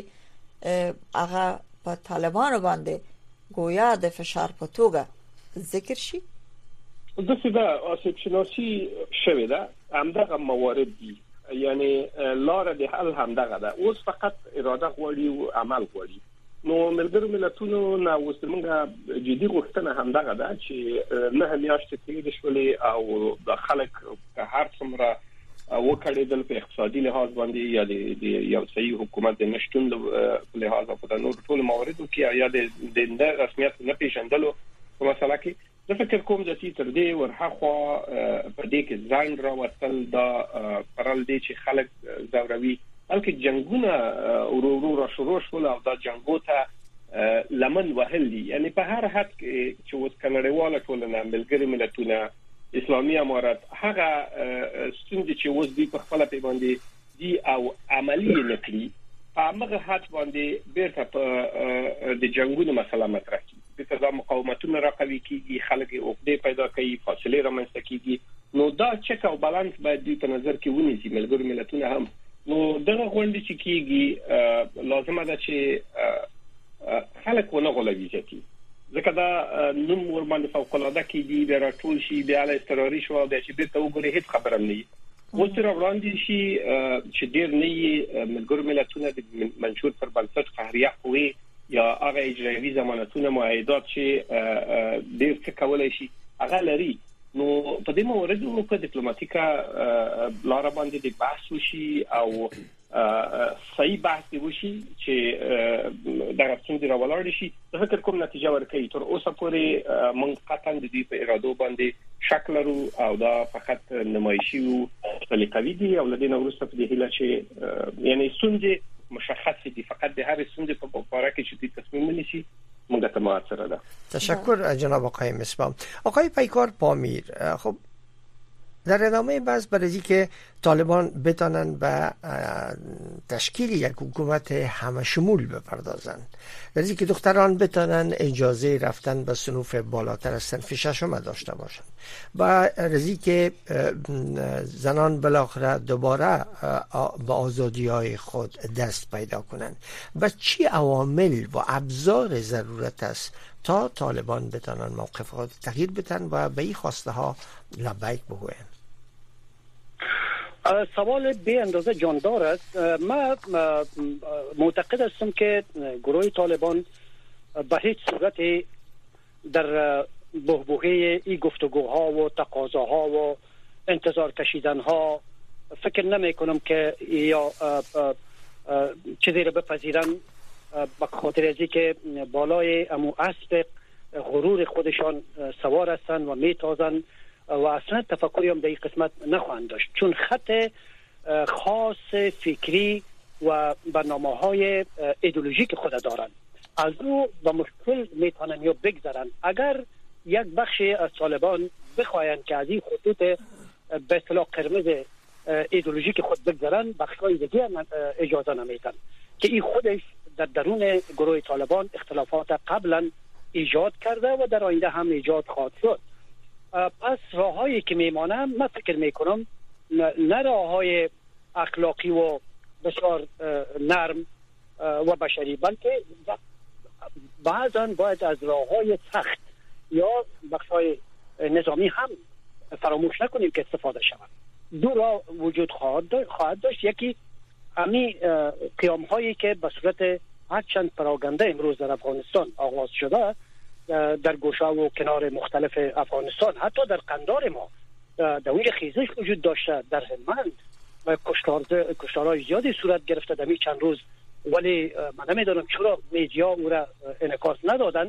هغه په طالبانو باندې گویا د فشار په توګه ذکر شي؟ د څه دا اصل شناسي شوی دا همدغه موارد دي، یعنی لار د حل همدغه ده. اوس فقط اراده غواړي او عمل غواړي. نو ملګرو ملتونو نه اوس موږ جدي غوښتنه همدغه ده چې نه میاشتې تیر شولې او د خلک هر څومره وکړېدل په اقتصادي لحاظ باندې یا د یو صحیح حکومت د نشټون په لحاظ او په نور ټول مواردو کې یا د رسمیت نه پیژندلو په مسله کې زه فکر کوم چې تر دې ورهخوا په دې کې ځان راوستل دا پرل دي چې خلک زوروي بلکې جنگونه ورو ورو را شروع شول او دا جنگو ته لمن وهل دي. یعنی په هر حد کې چې اوس کنړیواله ټولنه ملګري ملتونه اسلامي امارات هغه ستوندې چې اوس دوی په خپل پیوندې دي او عملی نکړي په هغه حد باندې بیرته په د جنگونو مسله مطرح کیږي. د دا مقاومتونه راقوي کیږي، خلک عقده پیدا کوي، فاصله رامنځته کیږي. نو دا چک او بالانس باید دوی په نظر کې ونیسي ملګري ملتونه هم. نو دغه غونډې چې کیږي لازمه ده چې خلک ونه غولوي ځکه ځکه دا نوم ور باندې فوق العاده کیږي د راټول شي بیا له استراري شو د چې بیرته وګوري هیڅ خبره نه وي. اوس تر وړاندې شي چې ډیر نه ملګري ملتونه د منشور پر بنسټ قهريه قوي یا هغه اجرایي ضمانتونه معاهدات چې ډیر څه کولای شي هغه لري. نو په دې موردو په ډیپلوماټیکا لار باندې د بحث وشي او صحیح بحث وشي چې دا څنګه راولار شي. زه فکر کوم نتیجه ورکړي. تر اوسه پورې موږ قطعا د دې په ارادو باندې شک لرو او دا فقط نمایشي او تلقوي دي او لدينا وروسته په دې هیله چې یعنی ستونزې مشخص دي، فقط د هر ستونزې په اړه کې چې تصمیم ونیسي موږ ته موثر ده. تشکر جناب آقای مصباح. آقای پیکار پامیر، خب در ادامه بحث برای که طالبان بتانن به تشکیل یک حکومت همه شمول بپردازند، برای که دختران بتانن اجازه رفتن به صنوف بالاتر از صنف ششم داشته باشند و برای که زنان بالاخره دوباره به آزادی های خود دست پیدا کنند. و چی عوامل و ابزار ضرورت است تا طالبان بتانن موقف خود تغییر بدن و به این خواسته ها لبیک بگویند؟ سوال به اندازه جاندار است. من معتقد هستم که گروه طالبان به هیچ صورت در بحبوحه این گفتگوها و تقاضاها و انتظار کشیدنها فکر نمی کنم که یا چیزی را بپذیرن به خاطر ازی که بالای امو اسب غرور خودشان سوار هستند و میتازن و اصلا تفکری هم در این قسمت نخواهند داشت، چون خط خاص فکری و برنامه های ایدئولوژیک خود دارند. از او با مشکل میتونن یا بگذرن. اگر یک بخش از طالبان بخواهند که از این خطوط به اصطلاح قرمز ایدئولوژیک خود بگذرن، بخشای دیگه اجازه نمیدن که این خودش در درون گروه طالبان اختلافات قبلا ایجاد کرده و در آینده هم ایجاد خواهد شد. پس راههایی که میمانم من فکر میکنم نه راههای اخلاقی و بسیار نرم و بشری، بلکه بعضا باید از راههای سخت یا بخشای نظامی هم فراموش نکنیم که استفاده شود. دو راه وجود خواهد داشت. یکی امی قیام هایی که به صورت هرچند پراگنده امروز در افغانستان آغاز شده در گوشه و کنار مختلف افغانستان، حتی در قندار ما دویل خیزش وجود داشته، در هلمند و کشتارهای زیادی صورت گرفته در می چند روز، ولی من نمیدونم چرا میدیا او را انعکاس ندادن.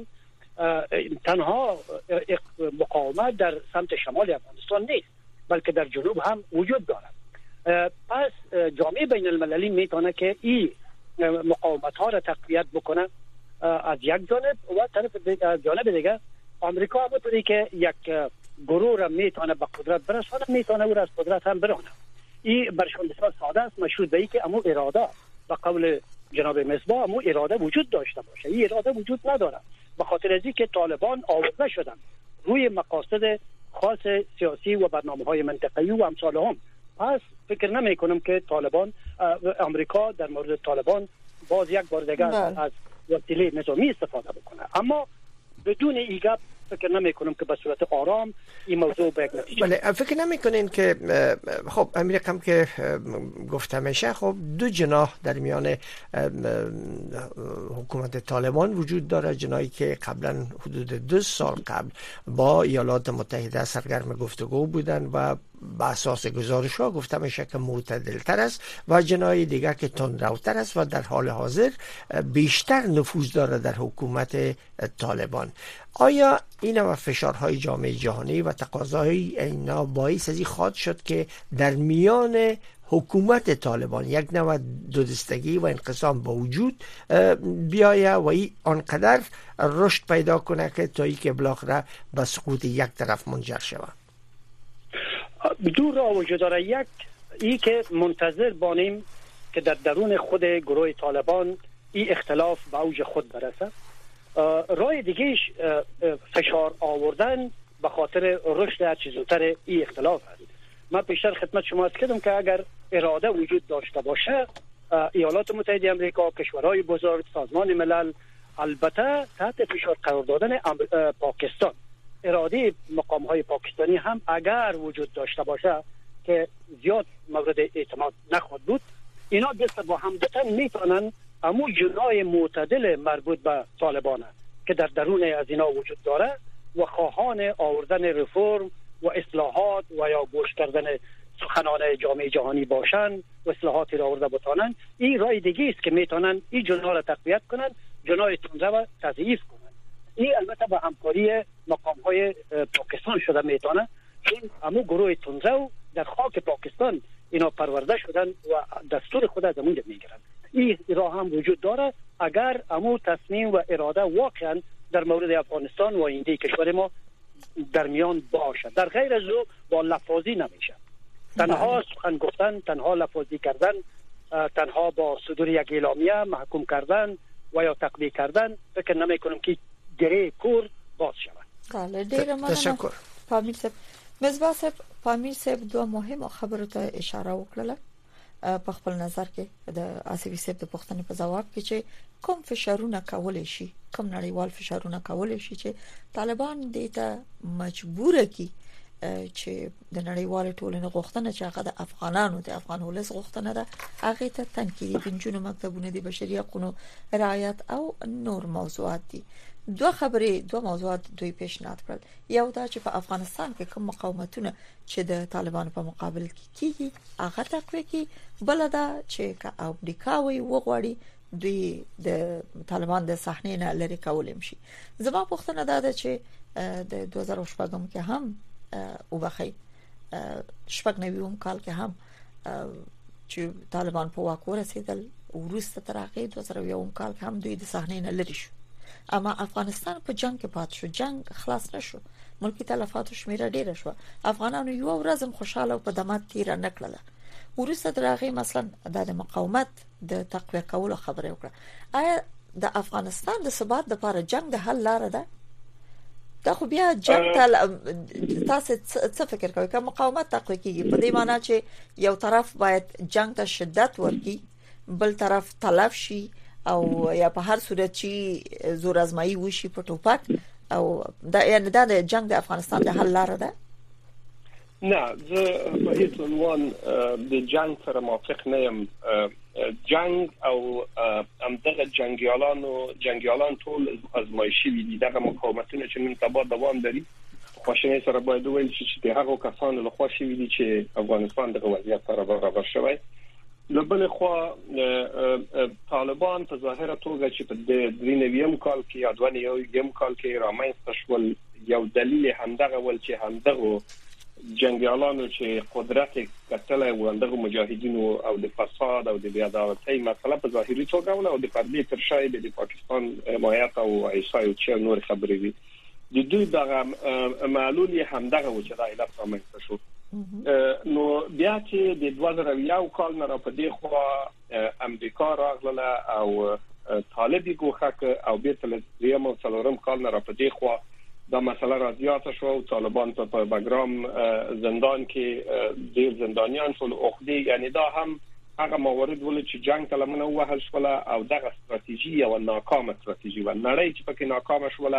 تنها مقاومت در سمت شمال افغانستان نیست، بلکه در جنوب هم وجود دارد. پس جامعه بین المللی میتونه که این مقاومت ها را تقویت بکنه از یک جانب، و طرف از جانب دیگه آمریکا هم بطوری که یک گروه را میتونه به قدرت برسانه، میتونه او را از قدرت هم برانه. این برشان بسیار ساده است، مشروط به ای که امو اراده به قول جناب مصباح امو اراده وجود داشته باشه. این اراده وجود نداره، به خاطر از اینکه طالبان آورده شدن روی مقاصد خاص سیاسی و برنامه‌های منطقه‌ای و امثال هم. پس فکر نمی کنم که طالبان امریکا در مورد طالبان باز یک بار دیگر از وسیله نظامی استفاده بکنه. اما بدون ایگاب فکر نمی کنم که به صورت آرام این موضوع به یک نتیجه. بله، فکر نمی کنین که خب امریکا هم که گفته میشه خب دو جناح در میان حکومت طالبان وجود داره، جناحی که قبلا حدود دو سال قبل با ایالات متحده سرگرم گفتگو بودن و با اساس گزارش ها گفته میشه که معتدل تر است و جناحی دیگر که تندروتر است و در حال حاضر بیشتر نفوذ داره در حکومت طالبان. آیا این و فشارهای جامعه جهانی و تقاضاهای اینا باعث ازی خواهد شد که در میان حکومت طالبان یک نوع دودستگی و انقسام با وجود بیایه و این آنقدر رشد پیدا کنه که تا ای که بالاخره به سقوط یک طرف منجر شود؟ دو راه وجود داره. یک ای که منتظر بانیم که در درون خود گروه طالبان این اختلاف به اوج خود برسه. راه دیگهش فشار آوردن به خاطر رشد هر چیز زودتر این اختلاف است. من پیشتر خدمت شما عرض کردم که اگر اراده وجود داشته باشه ایالات متحده آمریکا، کشورهای بزرگ، سازمان ملل، البته تحت فشار قرار دادن پاکستان، اراده مقام‌های پاکستانی هم اگر وجود داشته باشه که زیاد مورد اعتماد نخواهد بود، اینا دست با هم دادن میتونن امو جناح معتدل مربوط به طالبان که در درون از اینا وجود داره و خواهان آوردن رفرم و اصلاحات و یا گوش کردن سخنان جامعه جهانی باشن و اصلاحاتی را آورده بتانن، این راه دیگه است که میتونن این جناح را تقویت کنن، جناح تندرو را تضعیف کنن. این البته با همکاری مقام‌های پاکستان شده میتونه، چون امو گروه تندرو در خاک پاکستان اینا پرورده شدن و دستور خود از اونجا میگیرن. این راه هم وجود داره اگر امو تصمیم و اراده واقعا در مورد افغانستان و اینده کشور ما در میان باشه. در غیر از او با لفاظی نمیشه. تنها سخن گفتن، تنها لفاظی کردن، تنها با صدور یک اعلامیه محکوم کردن و یا تقویه کردن فکر نمی کنم که گره کور باز شود. بله، ډیر مننه. تشکر. پامیر صاحب، مصباح صاحب، پامیر صاحب دوه مهمه خبرو ته اشاره وکړه په خپل نظر کې د آصفي صاحب د پوښتنې په جواب کې چې کوم فشارونه کولای شي، کوم نړیوال فشارونه کولای شي چې طالبان دې ته مجبور کړي چې د نړیوال ټولنې غوښتنه چې هغه د افغانانو د افغان ولس غوښتنه ده هغه ته تنکیدي د جنونو مکتبونه د بشري حقوقو رعایت او نور موضوعات دي. دوه خبرې دوه موضوعات دوی پیشنهاد کړل. یو دا چې په افغانستان کې کوم مقاومتونه چې د طالبانو په مقابل کې کیږي هغه تقویه کی، بل دا چې که امریکا وي وغواړي دوی د طالبان د صحنې نه لري کولم شي. زما پوښتنه دا ده چې د دوه زره شپږم کې هم او بخی شپږ نویم کال کې هم چې طالبان په واک ورسېدل، ورسته تر هغه دوه زره یوم کال کې هم دوی د صحنې نه لري شو، اما افغانستان په جنگ کې پات شو، جنگ خلاص نشو، ملکی تلفات شمیره ډیره شو، افغانانو یو ورځم خوشاله او په دمات تیر نه کړله. ورسته تر هغه مثلا د مقاومت د تقویه کولو خبره وکړه. آیا د افغانستان د ثبات لپاره جنگ د حل لار ده؟ دا خو بیا جنگ ته تاسو څه فکر کوئ؟ که مقاومت تقویه کیږي په دې معنی چې یو طرف باید جنگ ته شدت ورکړي، بل طرف تلف شي او یا په هر صورت چې زور ازمایي وشي په ټوپک، او دا یعنی دا د جنگ د افغانستان د حل لار ده؟ نه، زه په هیڅ عنوان د جنگ سره موافق نه یم. جنگ او همدغه جنگیالانو جنگیالان ټول ازمایشي دي. دغه مقاومتونه چې نن سبا دوام لري خواشینی سره باید ویل شي چې هغه کسان له خواشي دي چې افغانستان دغه وضعیت سره برابر شوی. لبل خو طالبان په ظاهره توګه چې په درې نویم کال کې یا دوه نویم کال کې رامنځته شول، یو دلیل همدغه ول چې همدغه جنگیالانو چې قدرت کتل او همدغه مجاهدینو او د فساد او د بی‌عدالتۍ مسله په ظاهري توګه او د پردې تر شا د پاکستان حمایت او عیسی او چې نور خبرې دي، د دوی دغه معلول همدغه و چې د علت رامنځته شو. نو بیا چې د دوه زره یو کال نه را پدې خو امریکا راغله او طالبي ګوخه او بیرته له دریم او څلورم کال نه را پدې خو دا مسله را زیاته شو او طالبان په بګرام زندان کې ډیر زندانیان شول عقدې، یعنی دا هم هغه موارد ول چې جنگ تلمنه وهل شول او دغه استراتیژي او ناکام استراتیژي و نړۍ چې پکې ناکام شول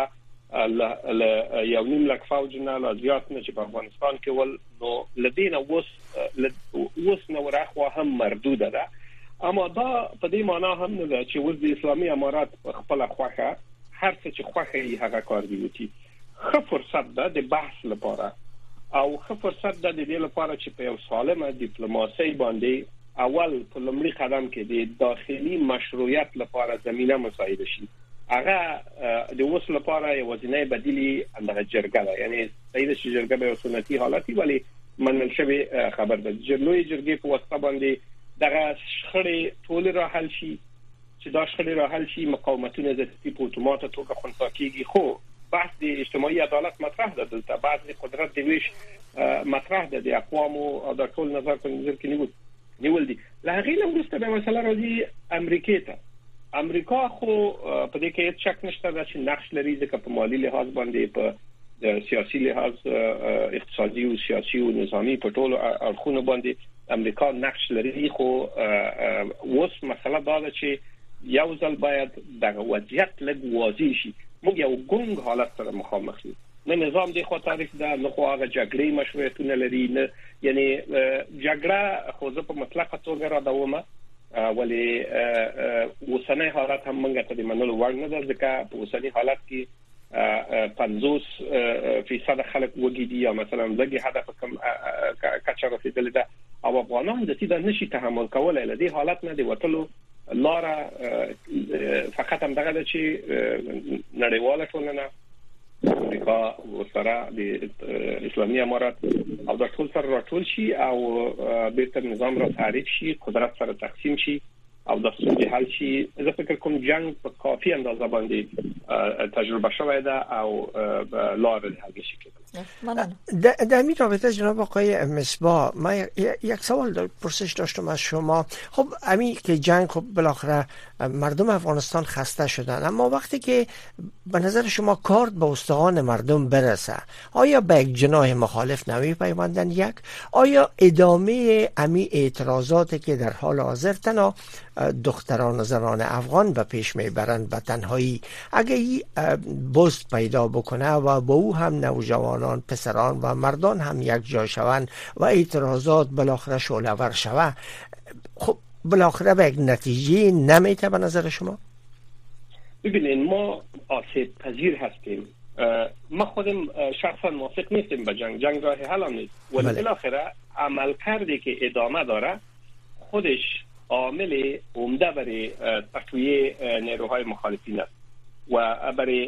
ل یو نیم لک فوج نه لا زیات نه چې په افغانستان کې ول نو لدينا وس وس نو راخوا هم مردوده ده اما دا په دې معنا هم نه ده چې وس د اسلامي امارات خپل خوخه هر څه چې خوخه یې هغه کار دی وتی خو فرصت ده د بحث لپاره او خو فرصت ده د دې لپاره چې په یو سالمه ډیپلوماسي باندې اول په لومړي قدم کې د داخلي مشروعیت لپاره زمينه مساعده شي هغه د وس لپاره یو ځینې بدیلی اندغه جرګه ده یعنی سیده چې جرګه به سنتي حالتي ولی منل شوی خبر ده جرلوی جرګې په واسطه باندې دغه شخړې ټول را حل شي چې دا شخړې را حل شي مقاومتونه د په اتومات توګه خنثی کیږي خو بحث د اجتماعي عدالت مطرح ده دلته بعض قدرت د ویش مطرح ده د اقوام او د ټول نظر په نظر کې نیول نیول دي لهغه لمرسته به مثلا راځي امریکا ته امریکا خو په دې کې هیڅ شک نشته چې نقش لري ځکه په مالی لحاظ باندې په د سیاسي لحاظ اقتصادي او سیاسي او نظامی په ټولو اړخونو باندې امریکا نقش لري خو اوس مسله دا ده چې یو ځل باید د وضعیت لږ واضح شي موږ یو ګونګ حالت سره مخامخ یو نه نظام دی خو تاریخ ده نه خو هغه جګړې مشروعیتونه لري نه یعنی جګړه خو په مطلقه توګه را دومه ولی اوسنۍ حالت هم موږ ته د منلو وړ نه ده ځکه په اوسنۍ حالت کې پنځوس فیصد خلک وګړي دي یا مثلا لږه هدف کم کچا رسیدلې ده او افغانان د دې نشي تحمل کولای لدی حالت نه دی وټلو لاره فقط هم دغه چې نړیواله ټولنه امریکا سره د اسلامي امارات او د ټول سره راټول شي او بیرته نظام را تعریف شي قدرت سره تقسیم شي او د ستونزې حل شي زه فکر کوم جنگ په کافي اندازه باندې تجربه شوی ده او لار د حل شي در این رابطه جناب آقای مصباح من یک سوال پرسش داشتم از شما خب امی که جنگ خب بالاخره مردم افغانستان خسته شدن اما وقتی که به نظر شما کارت به استخوان مردم برسه آیا به یک جناح مخالف نمی پیوندن یک آیا ادامه امی اعتراضاتی که در حال حاضر تنها دختران و زنان افغان به پیش میبرند به تنهایی اگه این بست پیدا بکنه و با او هم نوجوانان پسران و مردان هم یک جا شوند و اعتراضات بالاخره شعله‌ور شوه خب بالاخره به یک نتیجه نمیته به نظر شما؟ ببینید ما آسیب پذیر هستیم ما خودم شخصا موافق نیستیم به جنگ جنگ راه حل نیست ولی بالاخره عمل کردی که ادامه داره خودش عامل عمده برای تقویه نیروهای مخالفین است و برای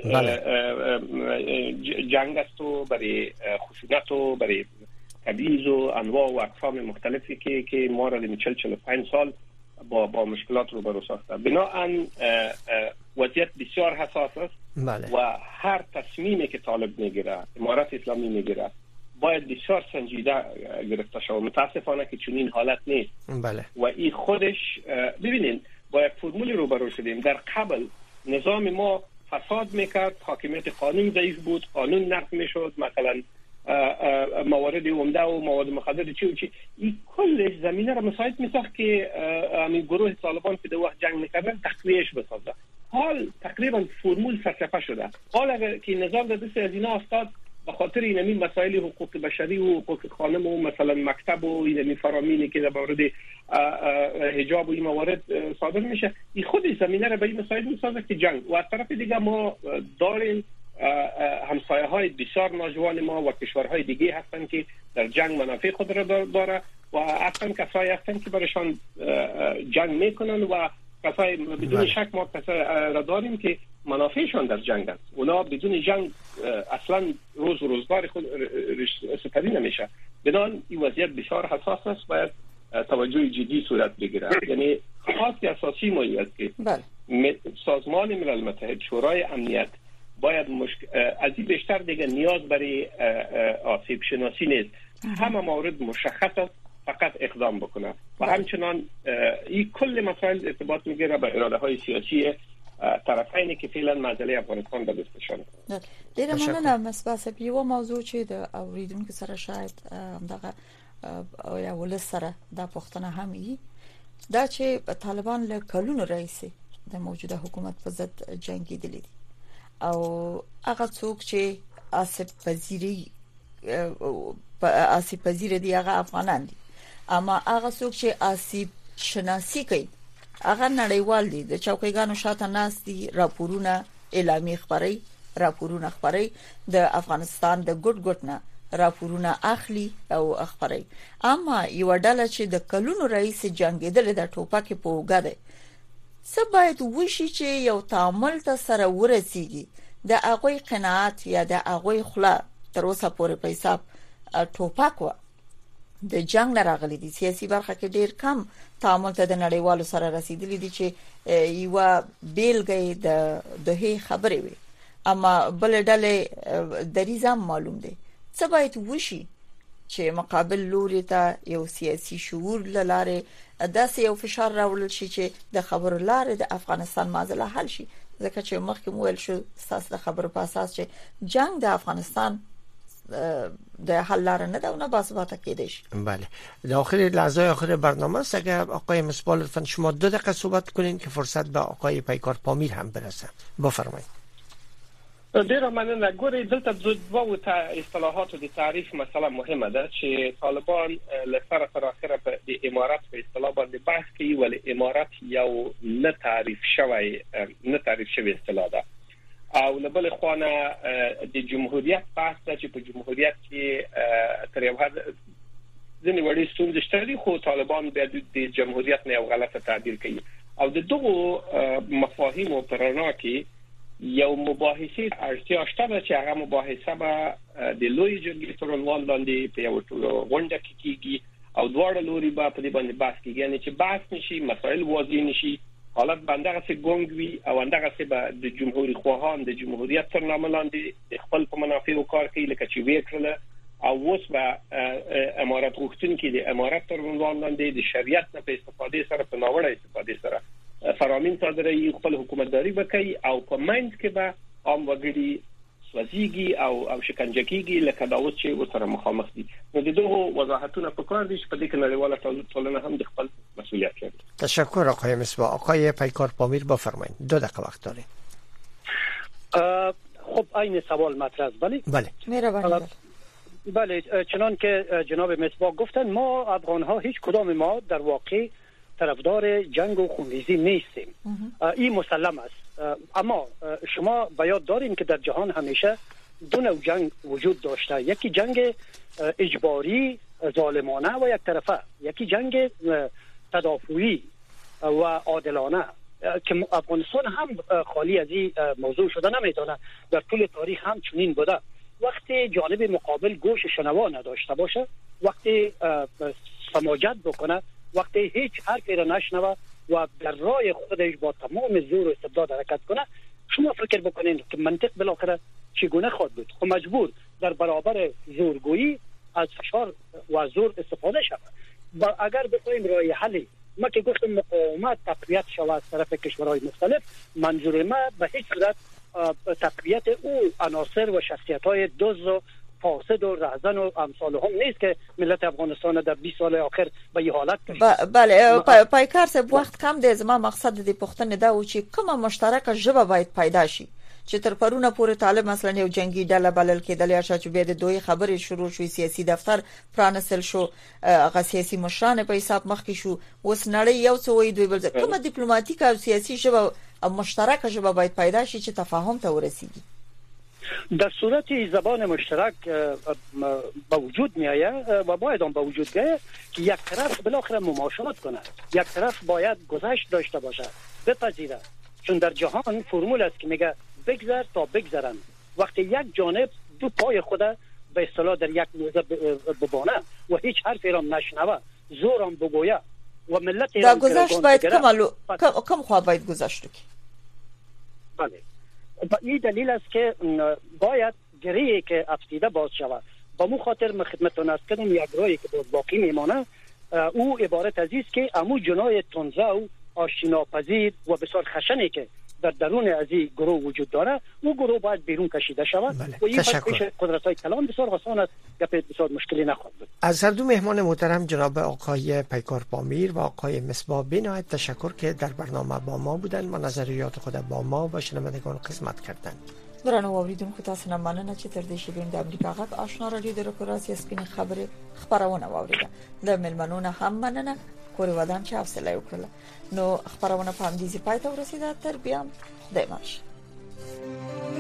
جنگ است و برای خشونت و برای تبعیض و انواع و اقسام مختلفی که که ما را در چهل چهل و پنج سال با با مشکلات روبرو ساخته بنابراین وضعیت بسیار حساس است بله. و هر تصمیمی که طالب میگیره امارت اسلامی میگیره باید بسیار سنجیده گرفته شود متاسفانه که چنین حالت نیست بله. و این خودش ببینید با یک فرمولی روبرو شدیم در قبل نظام ما فساد میکرد حاکمیت قانون ضعیف بود قانون نقض میشد مثلا موارد عمده و مواد مخدر چی و چی این کلش زمینه را مساعد میساخت که همین گروه طالبان که در وقت جنگ میکردن تقویهش بسازه حال تقریبا فرمول فلسفه شده حال اگر که نظام در دست از اینا افتاد به خاطر اینمی مسائل حقوق بشری و حقوق خانم و مثلا مکتب و اینمی فرامینی که در مورد حجاب و این موارد صادر میشه این خود زمینه را به این مسائل میسازه که جنگ و از طرف دیگه ما داریم همسایه های بسیار ناجوان ما و کشورهای دیگه هستن که در جنگ منافع خود را داره و اصلا کسایی هستن که برشان جنگ میکنن و کسایی بدون شک ما کسایی را داریم که منافعشان در جنگ است اونا بدون جنگ اصلا روز و روزگار خود سپری نمیشه بدان این وضعیت بسیار حساس است باید توجه جدی صورت بگیره یعنی خاصی اساسی ما است که سازمان ملل متحد شورای امنیت باید مشک... از این بیشتر دیگه نیاز برای آسیب شناسی نیست همه موارد مشخص است فقط اقدام بکنه و همچنان این کل مسائل ارتباط میگیره به اراده های سیاسی طرفینی که فعلا مسئله افغانستان به دستشان ډیره مننه مصباح صاحب یو موضوع چې د اوریدونکو سره شاید دغه یا ولس سره د پښتنه هم ای دا چې طالبان له کلونو رئیس د موجوده حکومت په ضد جنگیدلي دي او هغه څوک چې آسیب پذیری آسیب پذیر دي هغه افغانان دي، اما هغه څوک چې آسیب شناسی کوي هغه نړیوال دي. د چوکیګانو شاته ناس دي، راپورونه اعلامي خبري راپورونه خبري د افغانستان د ګډ ګډ نه راپورونه اخلي او اخباري. اما یو ډله چې د کلونو رئیس جنگیدل د ټوپک په وګړي څه باید وشي چې یو تعامل ته سره ورسیږي، د هغه قناعت یا د هغه خلا تر اوسه پورې په حساب ټوپک و د جنگ نه راغلي دي. سیاسي برخه کې ډیر کم تعامل ته د نړیوالو سره رسیدلی دي چې یو بیلګې د دوه خبرې وي، اما بل ډله دریزه معلوم دي. څه باید وشي چې مقابل لوري ته یو سیاسي شعور لاره داسې یو فشار راوړل شي چې د خبرو لاره د افغانستان معضله حل شي، ځکه چې مخکې مو ویل شو اساس د خبرو په اساس چې جنگ د افغانستان د حل لاره نه ده و نه باثباته کېدی شي. بله، در آخر لحظه آخر برنامه است، اگر آقای مصباح لطفا شما دو دقیقه صحبت کنین که فرصت به آقای پیکار پامیر هم برسه. بفرمایید. ډیره مننه. ګورئ دلته د دوه اصطلاحاتو د تعریف مسله مهمه ده چې طالبان لسره تر اخره په د امارات په اصطلاح باندې بحث کوي، ولې امارات یو نه تعریف شوی نه تعریف شوی اصطلاح ده، او له بل خوانه د جمهوریت بحث ده چې په جمهوریت کې تر یو حد ځینې وړې ستونزې شته، خو طالبان بیا د جمهوریت نه یو غلطه تعبیر کوي. او د دغو مفاهیمو په رڼا کې یو مباحثه اړتیا شته چې هغه مباحثه به د لوی جرګې تر عنوان لاندې په یو غونډه کې کیږي او دواړه لوري به په دې باندې بحث کیږي، یعنی چې بحث نشي، مسائل واضح نشي، حالت باندې څه ګونګ وي او اندغه څه به د جمهوریت خواهان د جمهوریت تر نامه لاندې خپل په منافعو کار کوي، لکه چې وکړه او اوس به امارات غوښتونکي د امارات تر عنوان لاندې د شریعت نه په استفاده سره په ناوړه استفاده سره فرامین صادري خپل حکومتداري وکړي او په منځ کې به عام وګړي سوځيږي او او شکنجه کیږي، لکه دا اوس چې ورسره مخامخ دي. نو د دغه وضاحتونه په کار دي چې په دې کې نړیواله ټولنه هم د خپل مسئولیت لري. تشکر آقای مصباح. آقای پیکار پامیر بفرمایید، دو دقیقه وقت دارید. خب این سوال مطرح است. بله بله مهربانی. بله چنان که جناب مصباح گفتن، ما افغان ها هیچ کدام ما در واقع طرفدار جنگ و خونریزی نیستیم، این مسلم است. اما شما به یاد دارین که در جهان همیشه دو نوع جنگ وجود داشته، یکی جنگ اجباری ظالمانه و یک طرفه، یکی جنگ تدافعی و عادلانه که افغانستان هم خالی از این موضوع شده نمیتونه. در طول تاریخ هم چنین بوده. وقتی جانب مقابل گوش شنوا نداشته باشه، وقتی سماجت بکنه، وقتی هیچ حرفی را نشنوه و در راه خودش با تمام زور و استبداد حرکت کنه، شما فکر بکنین که منطق بالاخره چگونه خواهد بود؟ خب مجبور در برابر زورگویی از فشار و زور استفاده شود. با اگر بخوایم راه حلی ما که گفتم مقاومت تقویت شود از طرف کشورهای مختلف، منظور ما به هیچ صورت تقویت او عناصر و شخصیت‌های دزد و فاسد و رهزن و امثال هم نیست که ملت افغانستان در بیست سال آخر به این حالت کشید. بله پایکار صاحب وخت کم دی، زما مقصد د پښتنې دا و چې کومه مشترکه ژبه باید پیدا شي چې تر پرونه پورې طالب مثلا یو جنگي ډله بلل کېدل یا چې به د دوی خبرې شروع شوې، سیاسي دفتر پرانسل شو، هغه سیاسي مشران په حساب مخکې شو، اوس نړۍ یو څه وایي دوی بل څه. کومه ډیپلوماټیک او سیاسي ژبه او مشترکه ژبه باید پیدا شي چې تفاهم ته ورسیږي؟ در صورت زبان مشترک با وجود می آید و باید آن با وجود بیاید که یک طرف بالاخره مماشات کنه، یک طرف باید گذشت داشته باشه، بپذیره. چون در جهان فرمول است که میگه بگذر تا بگذرن. وقتی یک جانب دو پای خود به اصطلاح در یک موضع ببانه و هیچ حرفی را نشنوه، زورم بگویه و ملت دا گذشت باید کمالو کم خواه باید گذشت کی؟ بله. با این دلیل است که باید گریه که افسیده باز شود. با مو خاطر من خدمتتون عرض کردم یک راهی که باقی میمانه او عبارت از است که امو جنای تنزه و آشناپذیر و بسیار خشنی که در درون از این گروه وجود داره، او گروه باید بیرون کشیده شود. بله. و این پیش قدرت‌های کلان بسیار آسان است، گپ بسیار مشکلی نخواهد بود. از هر دو مهمان محترم جناب آقای پیکار پامیر و آقای مصباح بنایت تشکر که در برنامه با ما بودند و نظریات خود با ما و شنوندگان قسمت کردند. درنو اوریدونکو تاسو نه مننه چې تر دې شی د امریکا غږ آشنا رادیو د رکوراسي سپینې خبره خبرونه واوریده د ملمنونه هم مننه کوري ودان چې حوصله وکړه نو خبرونه په همدې ځای پای ته ورسیده تر بیا د ماش